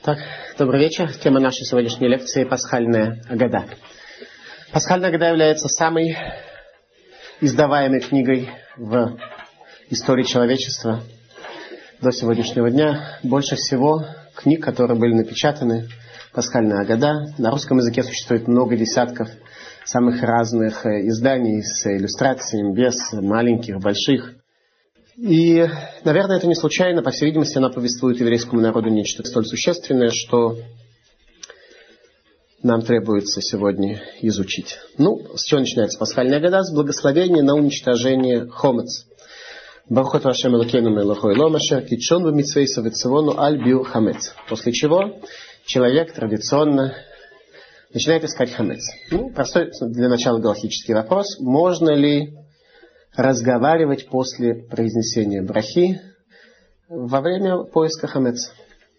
Так, добрый вечер. Тема нашей сегодняшней лекции – Пасхальная Агада. Пасхальная Агада является самой издаваемой книгой в истории человечества до сегодняшнего дня. Больше всего книг, которые были напечатаны, Пасхальная Агада. На русском языке существует много десятков самых разных изданий с иллюстрациями, без маленьких, больших. И, наверное, это не случайно. По всей видимости, она повествует еврейскому народу нечто столь существенное, что нам требуется сегодня изучить. С чего начинается Пасхальная Агада? С благословения на уничтожение хомец. Барух ато Ашем Элокейну мелохо элом ашер кидшон б'митцвейсо вецивону аль бию хамец. После чего человек традиционно начинает искать хамец. Простой для начала галактический вопрос. Можно ли разговаривать после произнесения брахи во время поиска хамец?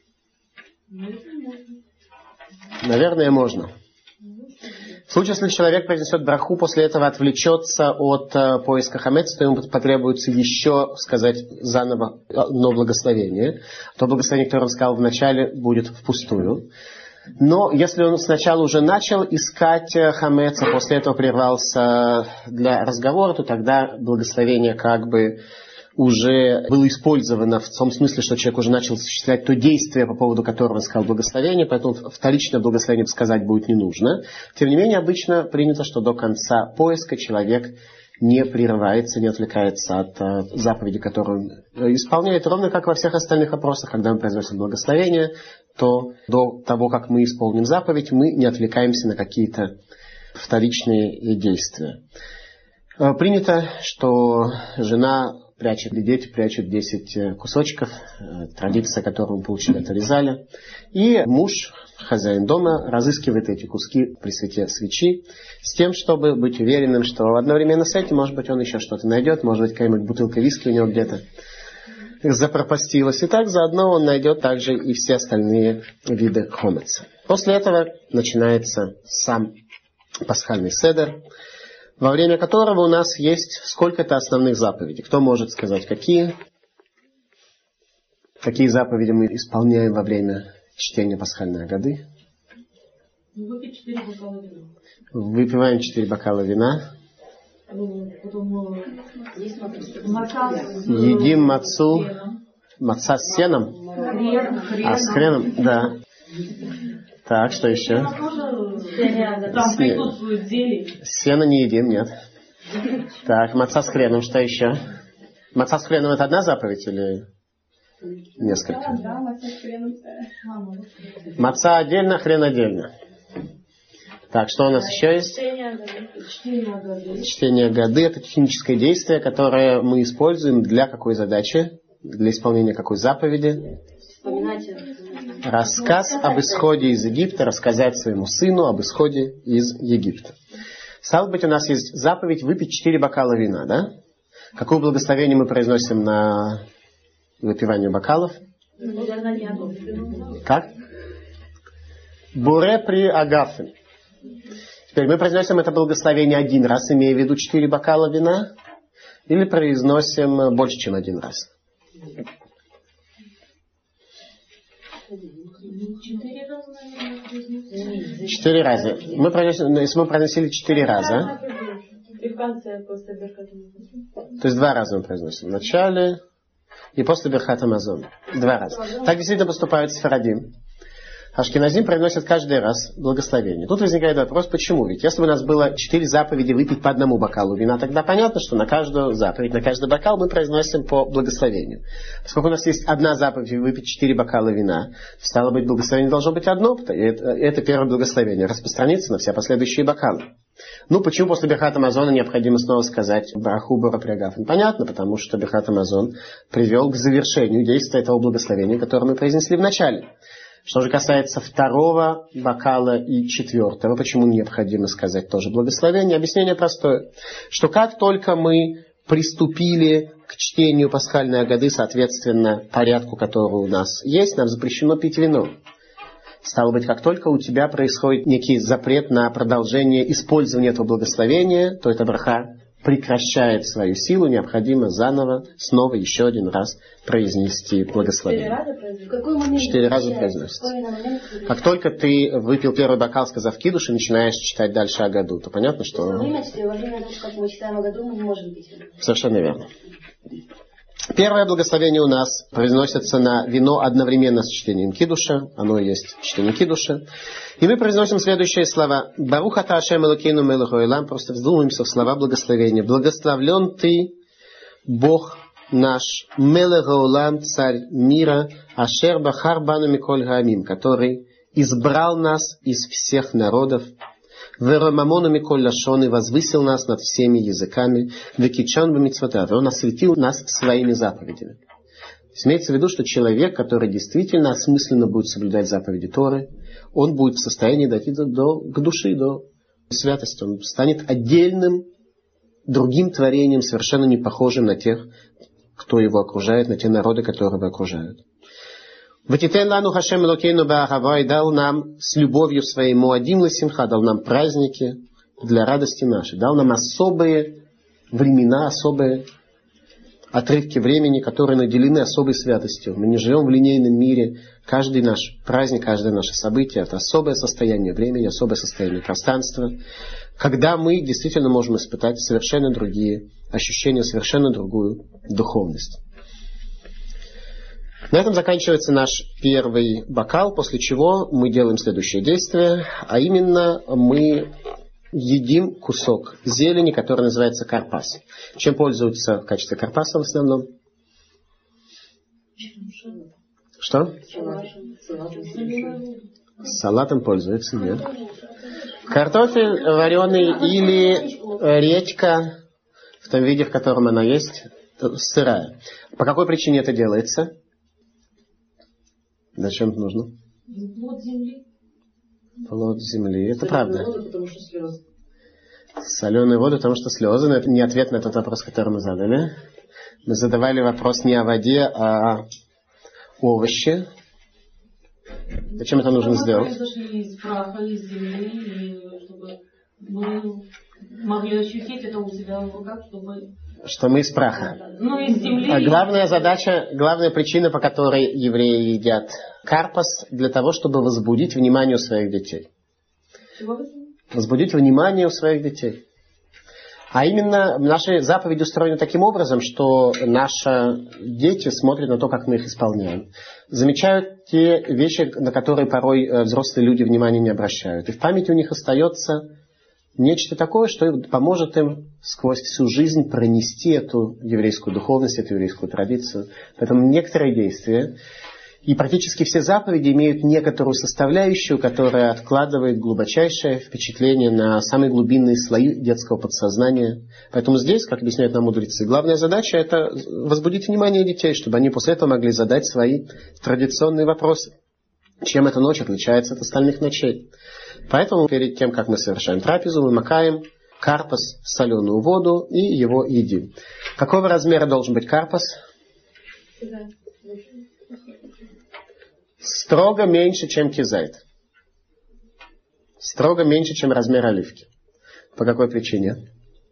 Наверное, можно. В случае, если человек произнесет браху, после этого отвлечется от поиска хамец, то ему потребуется еще сказать заново одно благословение. То благословение, которое он сказал в начале, будет впустую. Но если он сначала уже начал искать хамец, а после этого прервался для разговора, то тогда благословение как бы уже было использовано в том смысле, что человек уже начал осуществлять то действие, по поводу которого он сказал благословение, поэтому вторичное благословение сказать будет не нужно. Тем не менее, обычно принято, что до конца поиска человек не прерывается, не отвлекается от заповеди, которую он исполняет, ровно как во всех остальных вопросах, когда мы произносим благословение, то до того, как мы исполним заповедь, мы не отвлекаемся на какие-то вторичные действия. Принято, что жена прячет, или дети прячут 10 кусочков, традиция, которую мы получили от Аризаля, и муж, хозяин дома, разыскивает эти куски при свете свечи с тем, чтобы быть уверенным, что одновременно с этим, может быть, он еще что-то найдет, может быть, какая-нибудь бутылка виски у него где-то запропастилась. И так заодно он найдет также и все остальные виды хомеца. После этого начинается сам пасхальный седер, во время которого у нас есть сколько-то основных заповедей. Кто может сказать, какие? Какие заповеди мы исполняем во время чтения Пасхальной Агады? Выпить 4 бокала вина. Выпиваем 4 бокала вина. Едим мацу. Маца с сеном? С хреном? Да. Так, что еще? Сено не едим, нет. Так, маца с хреном, что еще? Маца с хреном — это одна заповедь или несколько? Да, маца с хреном. Маца отдельно, хрен отдельно. Так, что у нас еще есть? Чтение Агады — это техническое действие, которое мы используем для какой задачи? Для исполнения какой заповеди? Рассказ об исходе из Египта, рассказать своему сыну об исходе из Египта. Стало быть, у нас есть заповедь выпить 4 бокала вина, да? Какое благословение мы произносим на выпивание бокалов? Как? Буре при агафе. Теперь мы произносим это благословение один раз, имея в виду 4 бокала вина, или произносим больше, чем один раз? 4 раза. Если мы произносили 4 раза, И в конце, после Берхат Амазон. То есть 2 раза мы произносим. В начале и после Берхат Амазон. 2 раза. Так действительно поступают сефарадим. Ашкеназим произносят каждый раз благословение. Тут возникает вопрос, почему? Ведь если бы у нас было 4 заповеди выпить по одному бокалу вина, тогда понятно, что на каждую заповедь, на каждый бокал мы произносим по благословению. Поскольку у нас есть одна заповедь выпить 4 бокала вина, стало быть, благословение должно быть одно, и это первое благословение, распространится на все последующие бокалы. Почему после Берхат Амазона необходимо снова сказать браху буре при агафе? Понятно, потому что Берхат Амазон привел к завершению действия этого благословения, которое мы произнесли в начале. Что же касается 2 бокала и 4, почему необходимо сказать тоже благословение? Объяснение простое, что как только мы приступили к чтению Пасхальной Агады, соответственно, порядку, который у нас есть, нам запрещено пить вино. Стало быть, как только у тебя происходит некий запрет на продолжение использования этого благословения, то эта браха прекращает свою силу, необходимо заново, снова, еще один раз произнести благословение. 4 раза произносится. Как только ты выпил первый бокал, сказав кидуш, и начинаешь читать дальше Агаду, то понятно, что... Во время того, как мы читаем Агаду, мы не можем пить. Совершенно верно. Первое благословение у нас произносится на вино одновременно с чтением кидуша. Оно есть чтение кидуша. И мы произносим следующие слова. Барух ата Ашем Элокейну мелech хаолам. Просто вдумаемся в слова благословения. Благословлен ты, Бог наш, мелech хаолам, царь мира, Ашер бахар бану миколь хаамим, который избрал нас из всех народов, Веромамону миколь лашон, и возвысил нас над всеми языками, векичан бамицватав, он осветил нас своими заповедями. То есть имеется в виду, что человек, который действительно осмысленно будет соблюдать заповеди Торы, он будет в состоянии дойти к душе, до святости. Он станет отдельным, другим творением, совершенно не похожим на тех, кто его окружает, на те народы, которые его окружают. Ватитен лану Хашем Элокейну баахава, и дал нам с любовью своей муадим лесимха, дал нам праздники для радости нашей, дал нам особые времена, особые отрывки времени, которые наделены особой святостью. Мы не живем в линейном мире. Каждый наш праздник, каждое наше событие — это особое состояние времени, особое состояние пространства, когда мы действительно можем испытать совершенно другие ощущения, совершенно другую духовность. На этом заканчивается наш первый бокал, после чего мы делаем следующее действие, а именно мы едим кусок зелени, который называется карпас. Чем пользуются в качестве карпаса в основном? Что? С салатом пользуются, нет. Картофель вареный или редька в том виде, в котором она есть, сырая. По какой причине это делается? Зачем это нужно? Плод земли. Плод земли. Это правда. Воду, потому что слезы. Соленую воду, потому что слезы. Но это не ответ на тот вопрос, который мы задали. Мы задавали вопрос не о воде, а о овощи. Зачем это нужно сделать? Мы произошли из праха, из земли, и чтобы мы могли ощутить это у себя в руках, чтобы... Что мы из праха. Ну, из земли. А главная задача, главная причина, по которой евреи едят карпас, для того, чтобы возбудить внимание у своих детей. Чего? Возбудить внимание у своих детей. А именно, наши заповеди устроены таким образом, что наши дети смотрят на то, как мы их исполняем. Замечают те вещи, на которые порой взрослые люди внимания не обращают. И в памяти у них остается нечто такое, что поможет им сквозь всю жизнь пронести эту еврейскую духовность, эту еврейскую традицию. Поэтому некоторые действия и практически все заповеди имеют некоторую составляющую, которая откладывает глубочайшее впечатление на самые глубинные слои детского подсознания. Поэтому здесь, как объясняют нам мудрецы, главная задача — это возбудить внимание детей, чтобы они после этого могли задать свои традиционные вопросы. Чем эта ночь отличается от остальных ночей? Поэтому перед тем, как мы совершаем трапезу, мы макаем карпас в соленую воду и его едим. Какого размера должен быть карпас? Строго меньше, чем кизайт. Строго меньше, чем размер оливки. По какой причине?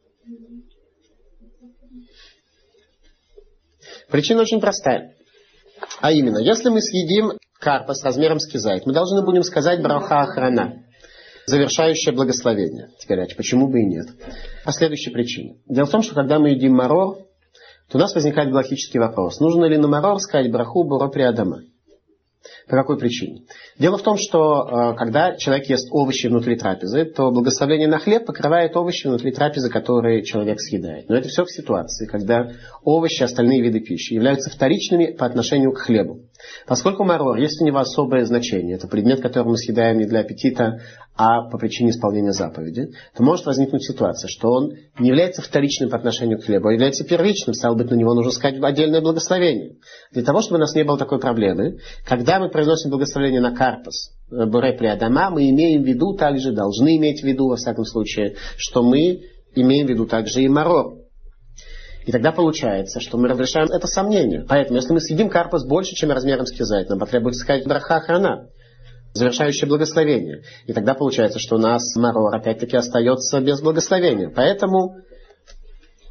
Причина очень простая. А именно, если мы съедим карпас размером с кизайт, мы должны будем сказать браха охрана, завершающее благословение. Теперь, почему бы и нет? По следующей причине. Дело в том, что когда мы едим марор, то у нас возникает галактический вопрос. Нужно ли на марор сказать браху буро при Адама? По какой причине? Дело в том, что когда человек ест овощи внутри трапезы, то благословение на хлеб покрывает овощи внутри трапезы, которые человек съедает. Но это все в ситуации, когда овощи, остальные виды пищи являются вторичными по отношению к хлебу. Поскольку марор, есть у него особое значение, это предмет, который мы съедаем не для аппетита, а по причине исполнения заповеди, то может возникнуть ситуация, что он не является вторичным по отношению к хлебу, а является первичным, стало быть, на него нужно сказать отдельное благословение. Для того, чтобы у нас не было такой проблемы, когда мы произносим благословение на карпас, буре при Адама, мы имеем в виду также, должны иметь в виду, во всяком случае, что мы имеем в виду также и марор. И тогда получается, что мы разрешаем это сомнение. Поэтому, если мы съедим карпас больше, чем размером с кизайт, нам потребуется сказать браха охрана, завершающее благословение. И тогда получается, что у нас марор опять-таки остается без благословения. Поэтому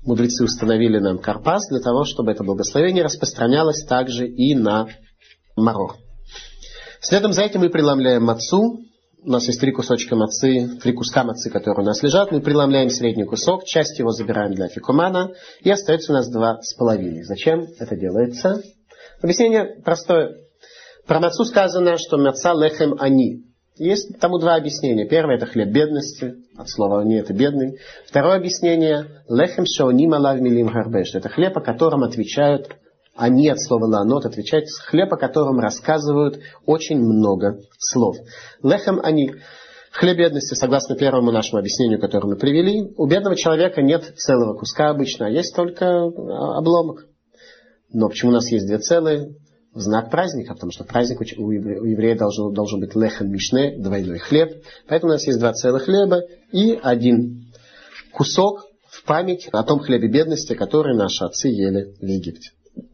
мудрецы установили нам карпас для того, чтобы это благословение распространялось также и на марор. Следом за этим мы преломляем мацу. У нас есть 3 кусочка мацы, 3 куска мацы, которые у нас лежат. Мы преломляем средний кусок, часть его забираем для афикумана, и остается у нас 2,5. Зачем это делается? Объяснение простое. Про мацу сказано, что маца лехем они. Есть тому 2 объяснения. Первое — это хлеб бедности. От слова «они» — это бедный. Второе объяснение — лехем шаоним алав милим гарбеш. Это хлеб, о котором отвечают они, от слова лаанот, отвечают, хлеб, о котором рассказывают очень много слов. Лехем они. Хлеб бедности, согласно первому нашему объяснению, которое мы привели, у бедного человека нет целого куска обычно, а есть только обломок. Но почему у нас есть 2 целые? В знак праздника, потому что праздник у еврея должен быть лехем мишне, двойной хлеб. Поэтому у нас есть 2 целых хлеба и 1 кусок в память о том хлебе бедности, который наши отцы ели в Египте.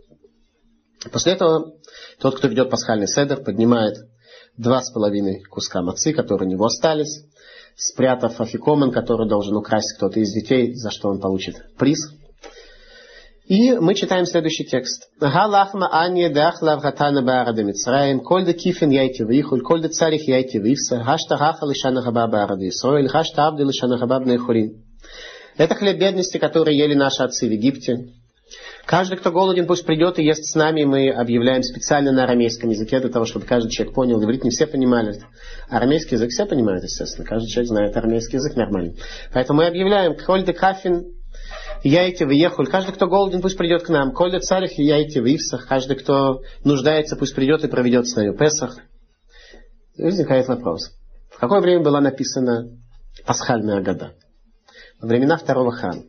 После этого тот, кто ведет пасхальный седер, поднимает 2,5 куска мацы, которые у него остались, спрятав афикоман, который должен украсть кто-то из детей, за что он получит приз. И мы читаем следующий текст. Галахма ани дахлав гатана баарада мицраим, кольда кифин яйти вихуль, кольда царих яйти вивса, гашта гаха лишана габа баарада Исроэль, гашта абды лишана габа бнейхурин. Это хлеб бедности, который ели наши отцы в Египте. Каждый, кто голоден, пусть придет и ест с нами. Мы объявляем специально на арамейском языке, для того, чтобы каждый человек понял. Иврит не все понимали. Арамейский язык все понимают, естественно. Каждый человек знает арамейский язык нормально. Поэтому мы объявляем: «Коль кафин яйте вехуль». Каждый, кто голоден, пусть придет к нам. «Коль царих яйте вивсах». Каждый, кто нуждается, пусть придет и проведет с нами Песах. И возникает вопрос. В какое время была написана пасхальная агада? Во времена второго храма.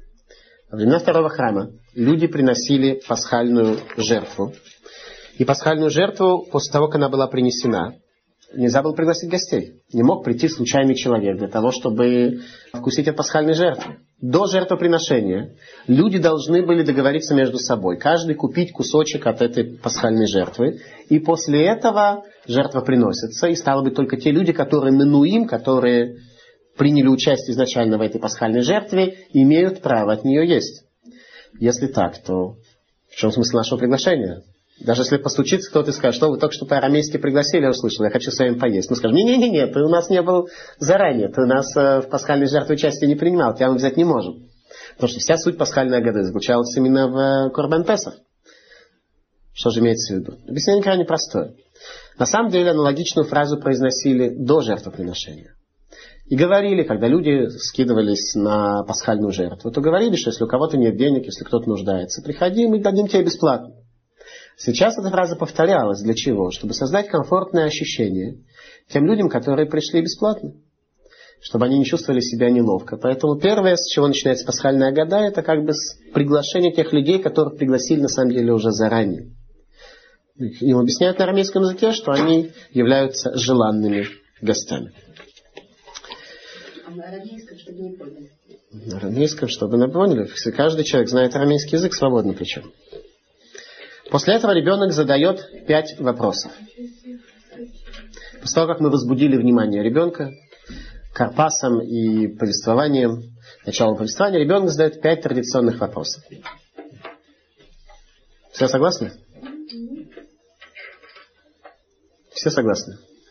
Во времена второго храма люди приносили пасхальную жертву. И пасхальную жертву, после того, как она была принесена, нельзя было пригласить гостей. Не мог прийти случайный человек для того, чтобы вкусить от пасхальной жертвы. До жертвоприношения люди должны были договориться между собой. Каждый купить кусочек от этой пасхальной жертвы. И после этого жертва приносится. И стало быть, только те люди, которые менуим, которые приняли участие изначально в этой пасхальной жертве, имеют право от нее есть. Если так, то в чем смысл нашего приглашения? Даже если постучится кто-то и скажет: что вы только что по-арамейски пригласили, я услышал, я хочу с вами поесть. Мы скажем: не-не-не, ты у нас не был заранее, ты у нас в пасхальной жертве участие не принимал, тебя мы взять не можем. Потому что вся суть пасхальной агады заключалась именно в Корбан Песах. Что же имеется в виду? Объяснение крайне простое. На самом деле аналогичную фразу произносили до жертвоприношения. И говорили, когда люди скидывались на пасхальную жертву, то говорили, что если у кого-то нет денег, если кто-то нуждается, приходи, мы дадим тебе бесплатно. Сейчас эта фраза повторялась. Для чего? Чтобы создать комфортное ощущение тем людям, которые пришли бесплатно. Чтобы они не чувствовали себя неловко. Поэтому первое, с чего начинается пасхальная агада, это как бы приглашение тех людей, которых пригласили на самом деле уже заранее. Им объясняют на арамейском языке, что они являются желанными гостями. На арамейском, чтобы не поняли. На арамейском, чтобы не поняли. Каждый человек знает арамейский язык свободно причем. После этого ребенок задает 5 вопросов. После того, как мы возбудили внимание ребенка карпасом и повествованием, началом повествования, ребенок задает 5 традиционных вопросов. Все согласны? Все согласны?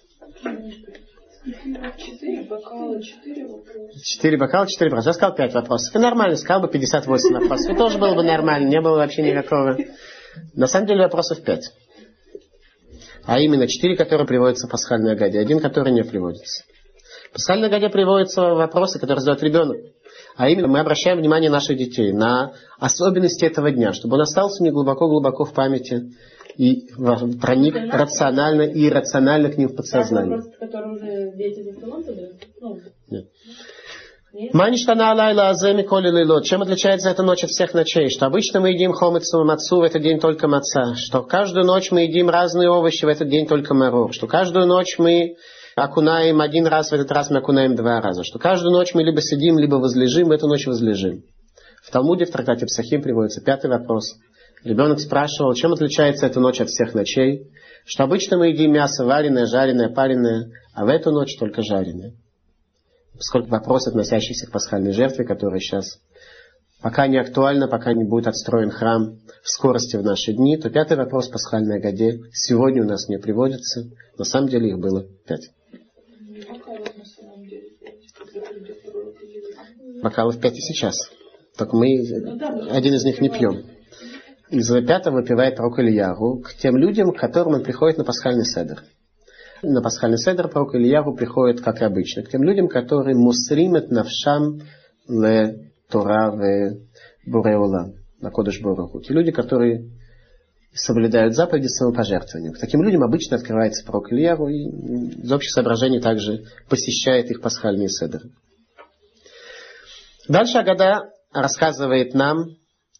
4 бокала, 4 вопроса. 4 бокала, 4 вопроса. Я сказал 5 вопросов. И нормально, сказал бы 58 вопросов. И тоже было бы нормально, не было вообще никакого. На самом деле вопросов 5. А именно 4, которые приводятся в пасхальной агаде, 1, который не приводится. В пасхальной агаде приводятся вопросы, которые задает ребенок. А именно мы обращаем внимание наших детей на особенности этого дня, чтобы он остался не глубоко-глубоко в памяти и проник рационально и иррационально к ним в подсознание. Который уже дети за столом задают? Нет. Чем отличается эта ночь от всех ночей? Что обычно мы едим хомецу, мацу, в этот день только маца. Что каждую ночь мы едим разные овощи, в этот день только марур. Что каждую ночь мы окунаем 1 раз, в этот раз мы окунаем 2 раза. Что каждую ночь мы либо сидим, либо возлежим, в эту ночь возлежим. В Талмуде, в трактате Псахим приводится 5-й вопрос. Ребенок спрашивал, чем отличается эта ночь от всех ночей? Что обычно мы едим мясо вареное, жареное, пареное, а в эту ночь только жареное. Поскольку вопрос, относящийся к пасхальной жертве, которая сейчас пока не актуально, пока не будет отстроен храм в скорости в наши дни, то 5-й вопрос пасхальной Агаде сегодня у нас не приводится. На самом деле их было 5. Бокалов 5 и сейчас. Только мы один из них не пьем. Из 5-го выпивает пророк Ильяру к тем людям, к которым он приходит на пасхальный седер. На пасхальный седер пророк Ильяру приходит, как и обычно, к тем людям, которые мусримет навшам ле Тора в Буреула, на Кодеш Боруху. Те люди, которые соблюдают заповеди самопожертвованием. К таким людям обычно открывается пророк Ильяру и из общих соображений также посещает их пасхальные седеры. Дальше Агада рассказывает нам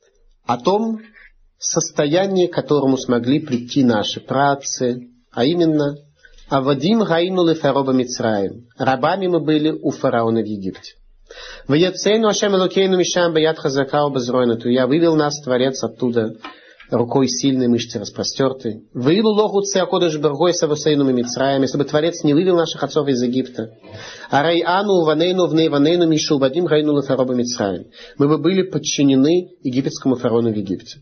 о том состоянии, к которому смогли прийти наши праотцы, а именно «Авадим гаину лефароба Мицраим». Рабами мы были у фараона в Египте. «Ваяцейну ашем элокейну мишам баяд хазакау базройна туя». Вывел нас Творец оттуда рукой сильной, мышцы распростертой. «Ваилу лоху цеакодыш бергой савусейну мимицраим». Если бы Творец не вывел наших отцов из Египта. «Арай ану ванейну вней ванейну мишу вадим гаину лефароба Мицраим». Мы бы были подчинены египетскому фараону в Египте.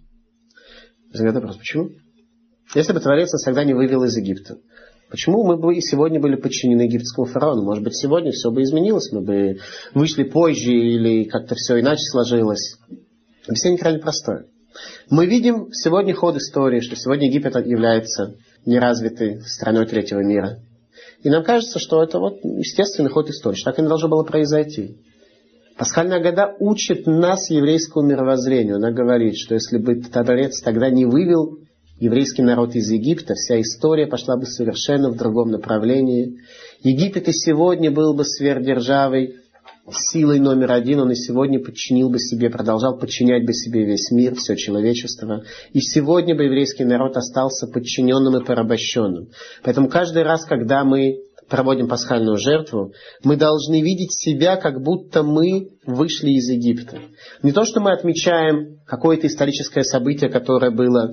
Задает вопрос, почему? Если бы Творец нас тогда не вывел из Египта, почему мы бы и сегодня были подчинены египетскому фараону? Может быть, сегодня все бы изменилось, мы бы вышли позже или как-то все иначе сложилось. Объяснение крайне простое. Мы видим сегодня ход истории, что сегодня Египет является неразвитой страной третьего мира. И нам кажется, что это вот естественный ход истории, что так и не должно было произойти. Пасхальная Агада учит нас еврейскому мировоззрению. Она говорит, что если бы Творец тогда не вывел еврейский народ из Египта, вся история пошла бы совершенно в другом направлении. Египет и сегодня был бы сверхдержавой, силой номер 1, он и сегодня подчинил бы себе, продолжал подчинять бы себе весь мир, все человечество. И сегодня бы еврейский народ остался подчиненным и порабощенным. Поэтому каждый раз, когда мы проводим пасхальную жертву, мы должны видеть себя, как будто мы вышли из Египта. Не то, что мы отмечаем какое-то историческое событие, которое было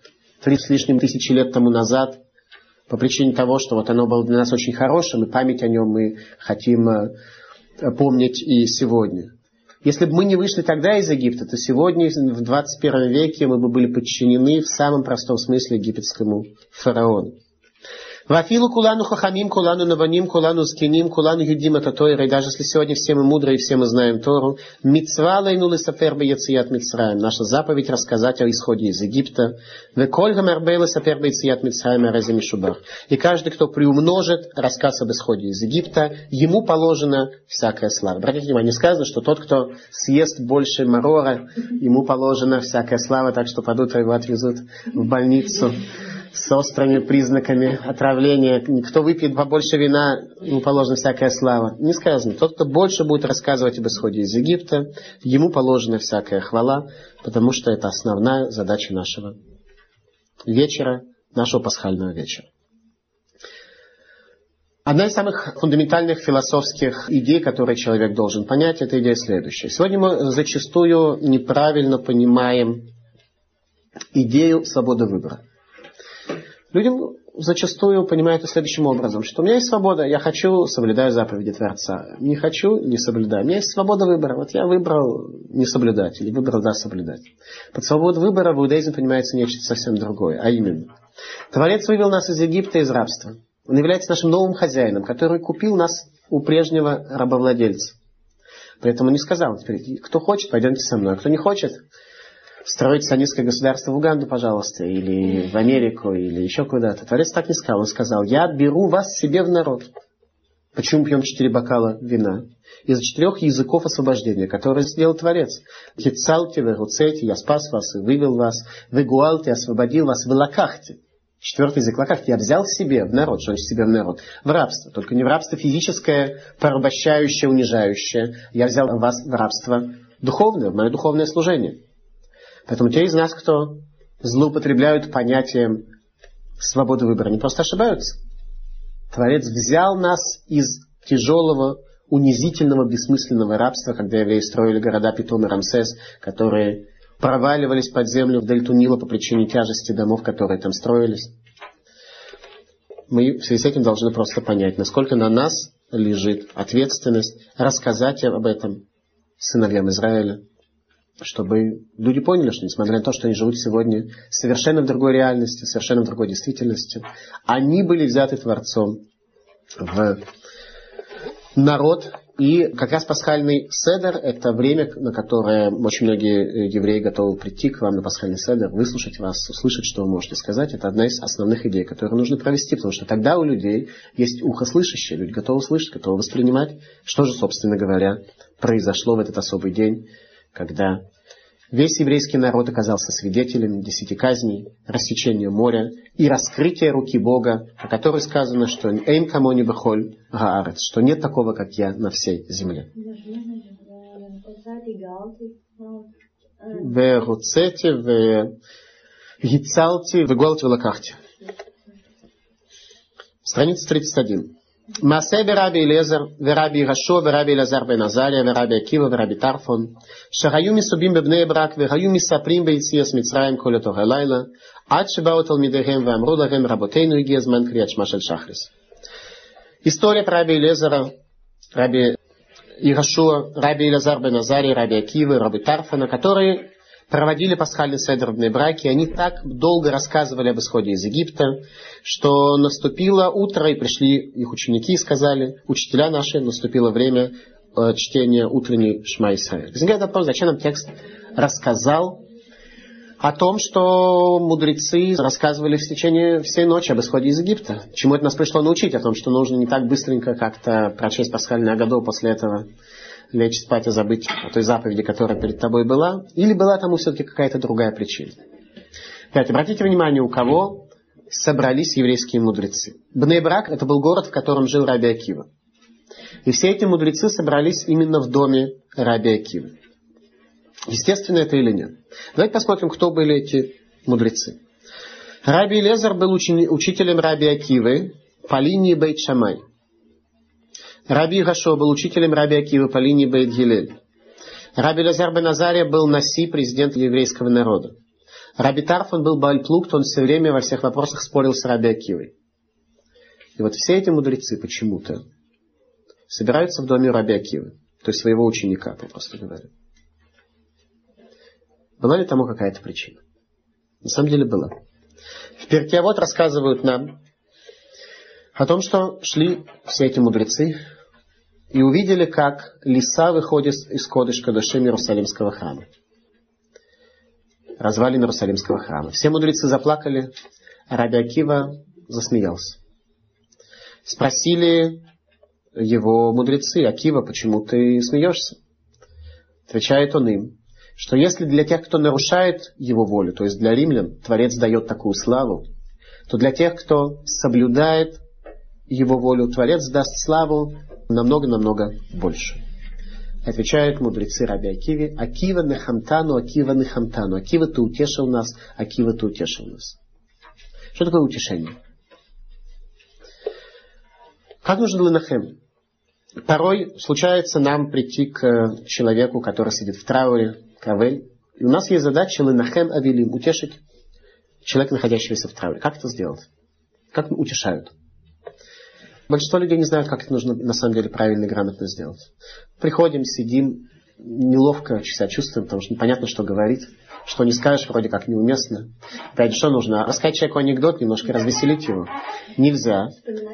3 с лишним тысячи лет тому назад, по причине того, что вот оно было для нас очень хорошим, и память о нем мы хотим помнить и сегодня. Если бы мы не вышли тогда из Египта, то сегодня, в 21 веке, мы бы были подчинены в самом простом смысле египетскому фараону. Вафилу кулану хахамим, кулану наваним, кулану скиним, кулану юдим это Тойра. И даже если сегодня все мы мудрые, и все мы знаем Тору, мицва лейну лисафер бейцият Мицраим. Наша заповедь рассказать о исходе из Египта. Веколь гамарбей лисафер бейцият Мицраим арази мишубах. И каждый, кто приумножит рассказ об исходе из Египта, ему положена всякая слава. Обратите внимание, сказано, что тот, кто съест больше марора, ему положена всякая слава, так что под утро его отвезут в больницу с острыми признаками отравления. Кто выпьет побольше вина, ему положена всякая слава. Не сказано. Тот, кто больше будет рассказывать об исходе из Египта, ему положена всякая хвала, потому что это основная задача нашего вечера, нашего пасхального вечера. Одна из самых фундаментальных философских идей, которые человек должен понять, это идея следующая. Сегодня мы зачастую неправильно понимаем идею свободы выбора. Людям зачастую понимают это следующим образом, что у меня есть свобода, я хочу, соблюдаю заповеди Творца. Не хочу, не соблюдаю. У меня есть свобода выбора. Вот я выбрал не соблюдать или выбрал да соблюдать. Под свободой выбора в иудаизме понимается нечто совсем другое, а именно. Творец вывел нас из Египта, из рабства. Он является нашим новым хозяином, который купил нас у прежнего рабовладельца. Поэтому не сказал, теперь, кто хочет, пойдемте со мной, а кто не хочет, строить сионистское государство в Уганду, пожалуйста, или в Америку, или еще куда-то. Творец так не сказал. Он сказал, я беру вас себе в народ. Почему пьем 4 бокала вина? Из 4 языков освобождения, которые сделал Творец. Хицалти, вегуцети, я спас вас и вывел вас. Вегуалти, освободил вас. Вылакахти. 4 язык лакахти. Я взял себе в народ. Что значит себе в народ? В рабство. Только не в рабство физическое, порабощающее, унижающее. Я взял вас в рабство духовное, в мое духовное служение. Поэтому те из нас, кто злоупотребляют понятием свободы выбора, не просто ошибаются. Творец взял нас из тяжелого, унизительного, бессмысленного рабства, когда евреи строили города Питом и Рамсес, которые проваливались под землю в дельту Нила по причине тяжести домов, которые там строились. Мы в связи с этим должны просто понять, насколько на нас лежит ответственность рассказать об этом сыновьям Израиля, чтобы люди поняли, что несмотря на то, что они живут сегодня совершенно в другой реальности, совершенно в другой действительности, они были взяты Творцом в народ. И как раз пасхальный седер — это время, на которое очень многие евреи готовы прийти к вам на пасхальный седер, выслушать вас, услышать, что вы можете сказать. Это одна из основных идей, которые нужно провести, потому что тогда у людей есть ухо слышащее, люди готовы слышать, готовы воспринимать, что же, собственно говоря, произошло в этот особый день, когда весь еврейский народ оказался свидетелем 10 казней, рассечения моря и раскрытия руки Бога, о которой сказано, что «Эйм камони бехоль гаарец», что нет такого, как я на всей земле. «Веруцете, вегицалти, веголти, велакахти». Страница 31. מעשה ברבי אליעזר ורבי יהושע ורבי אלעזר בן עזריה ורבי עקיבא ורבי טרפון שהיו מסובים בבני ברק והיו מספרים ביציאת מצרים כל אותו הלילה עד שבאו תלמידיהם ואמרו להם רבותינו הגיע זמן קריאת שמע של שחרית. История про раби Элиэзера, раби Йеошуа, раби Элазар бен Азария, раби Акивы, раби Тарфона, которые проводили пасхальный седер в Бней Браке, они так долго рассказывали об исходе из Египта, что наступило утро, и пришли их ученики и сказали: учителя наши, наступило время чтения утренней Шма Исраэль. Возникает вопрос, зачем нам текст рассказал о том, что мудрецы рассказывали в течение всей ночи об исходе из Египта. Чему это нас пришло научить? О том, что нужно не так быстренько как-то прочесть пасхальный Агаду, после этого лечь спать и забыть о той заповеди, которая перед тобой была, или была тому все-таки какая-то другая причина. Опять, обратите внимание, у кого собрались еврейские мудрецы. Бней Брак — это был город, в котором жил раби Акива. И все эти мудрецы собрались именно в доме раби Акивы. Естественно это или нет? Давайте посмотрим, кто были эти мудрецы. Раби Элиэзер был учителем раби Акивы по линии Бейт Шамай. Раби Йеошуа был учителем раби Акивы по линии Бейт Гилель. Раби Элазар бен Азария был наси, президент еврейского народа. Раби Тарфон был Бааль Плукт, он все время во всех вопросах спорил с раби Акивой. И вот все эти мудрецы почему-то собираются в доме раби Акивы, то есть своего ученика, попросту говоря. Была ли тому какая-то причина? На самом деле была. В Перкей Авот рассказывают нам о том, что шли все эти мудрецы и увидели, как лиса выходит из Кодеш Кодешим Иерусалимского храма. Развалины Иерусалимского храма. Все мудрецы заплакали, а раби Акива засмеялся. Спросили его мудрецы: Акива, почему ты смеешься? Отвечает он им, что если для тех, кто нарушает его волю, то есть для римлян, Творец дает такую славу, то для тех, кто соблюдает его волю, Творец даст славу намного-намного больше. Отвечают мудрецы раби Акиве: Акива нехамтану, Акива нехамтану. Акива, ты утешил нас, Акива, ты утешил нас. Что такое утешение? Как нужен линахем? Порой случается нам прийти к человеку, который сидит в трауре, кавель, и у нас есть задача линахем авилим, утешить человека, находящегося в трауре. Как это сделать? Как утешают? Большинство людей не знают, как это нужно на самом деле правильно и грамотно сделать. Приходим, сидим, неловко себя чувствуем, потому что непонятно, что говорить, что не скажешь, вроде как неуместно. Опять же, что нужно? Рассказать человеку анекдот, немножко развеселить его. Нельзя.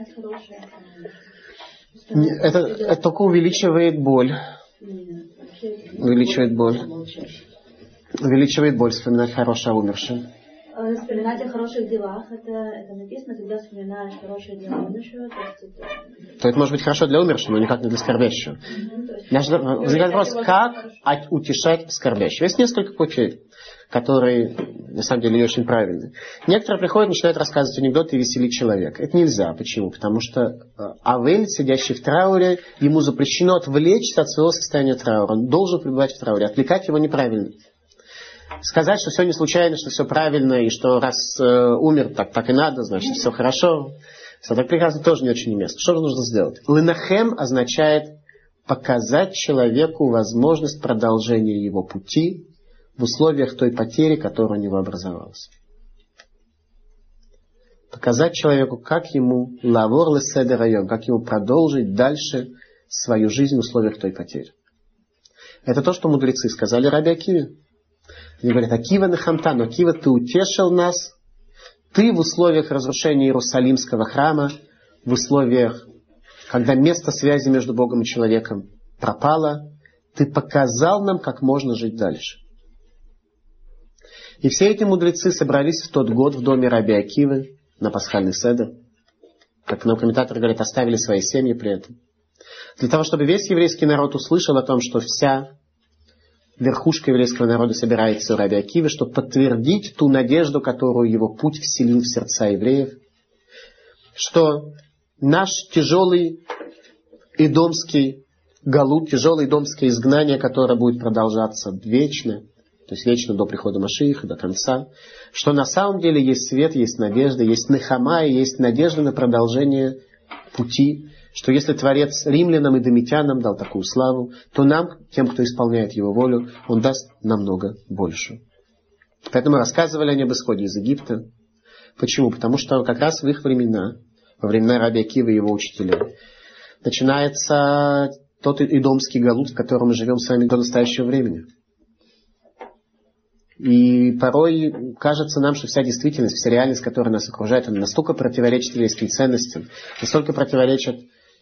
Это только увеличивает боль. Увеличивает боль. Увеличивает боль, вспоминать хорошее о умершем. Вспоминать о хороших делах, это написано, когда вспоминаешь хорошие дела умершего, то это может быть хорошо для умершего, но никак не для скорбящего. Возникает вопрос, как утешать скорбящего? Есть несколько путей, которые на самом деле не очень правильные. Некоторые приходят, начинают рассказывать анекдоты и веселить человека. Это нельзя. Почему? Потому что авель, сидящий в трауре, ему запрещено отвлечься от своего состояния траура. Он должен пребывать в трауре. Отвлекать его неправильно. Сказать, что все не случайно, что все правильно, и что раз умер, так и надо, значит, все хорошо. Все так прекрасно, тоже не очень уместно. Что же нужно сделать? Линахем означает показать человеку возможность продолжения его пути в условиях той потери, которая у него образовалась. Показать человеку, как ему лавор леседер айом, как ему продолжить дальше свою жизнь в условиях той потери. Это то, что мудрецы сказали Раби Акиве. Они говорят: Акива нехамтан, Акива, ты утешил нас, ты в условиях разрушения Иерусалимского храма, в условиях, когда место связи между Богом и человеком пропало, ты показал нам, как можно жить дальше. И все эти мудрецы собрались в тот год в доме Раби Акивы на пасхальный седер. Как нам комментаторы говорят, оставили свои семьи при этом. Для того, чтобы весь еврейский народ услышал о том, что вся верхушка еврейского народа собирается у Раби Акивы, чтобы подтвердить ту надежду, которую его путь вселил в сердца евреев, что наш тяжелый идомский галут, тяжелое идомское изгнание, которое будет продолжаться вечно, то есть вечно до прихода Машиаха, до конца, что на самом деле есть свет, есть надежда, есть нехама и есть надежда на продолжение пути, что если Творец римлянам и домитянам дал такую славу, то нам, тем, кто исполняет его волю, он даст намного больше. Поэтому рассказывали они об исходе из Египта. Почему? Потому что как раз в их времена, во времена Раби Акивы и его учителей, начинается тот идомский галут, в котором мы живем с вами до настоящего времени. И порой кажется нам, что вся действительность, вся реальность, которая нас окружает, она настолько противоречит еврейским ценностям, настолько противоречит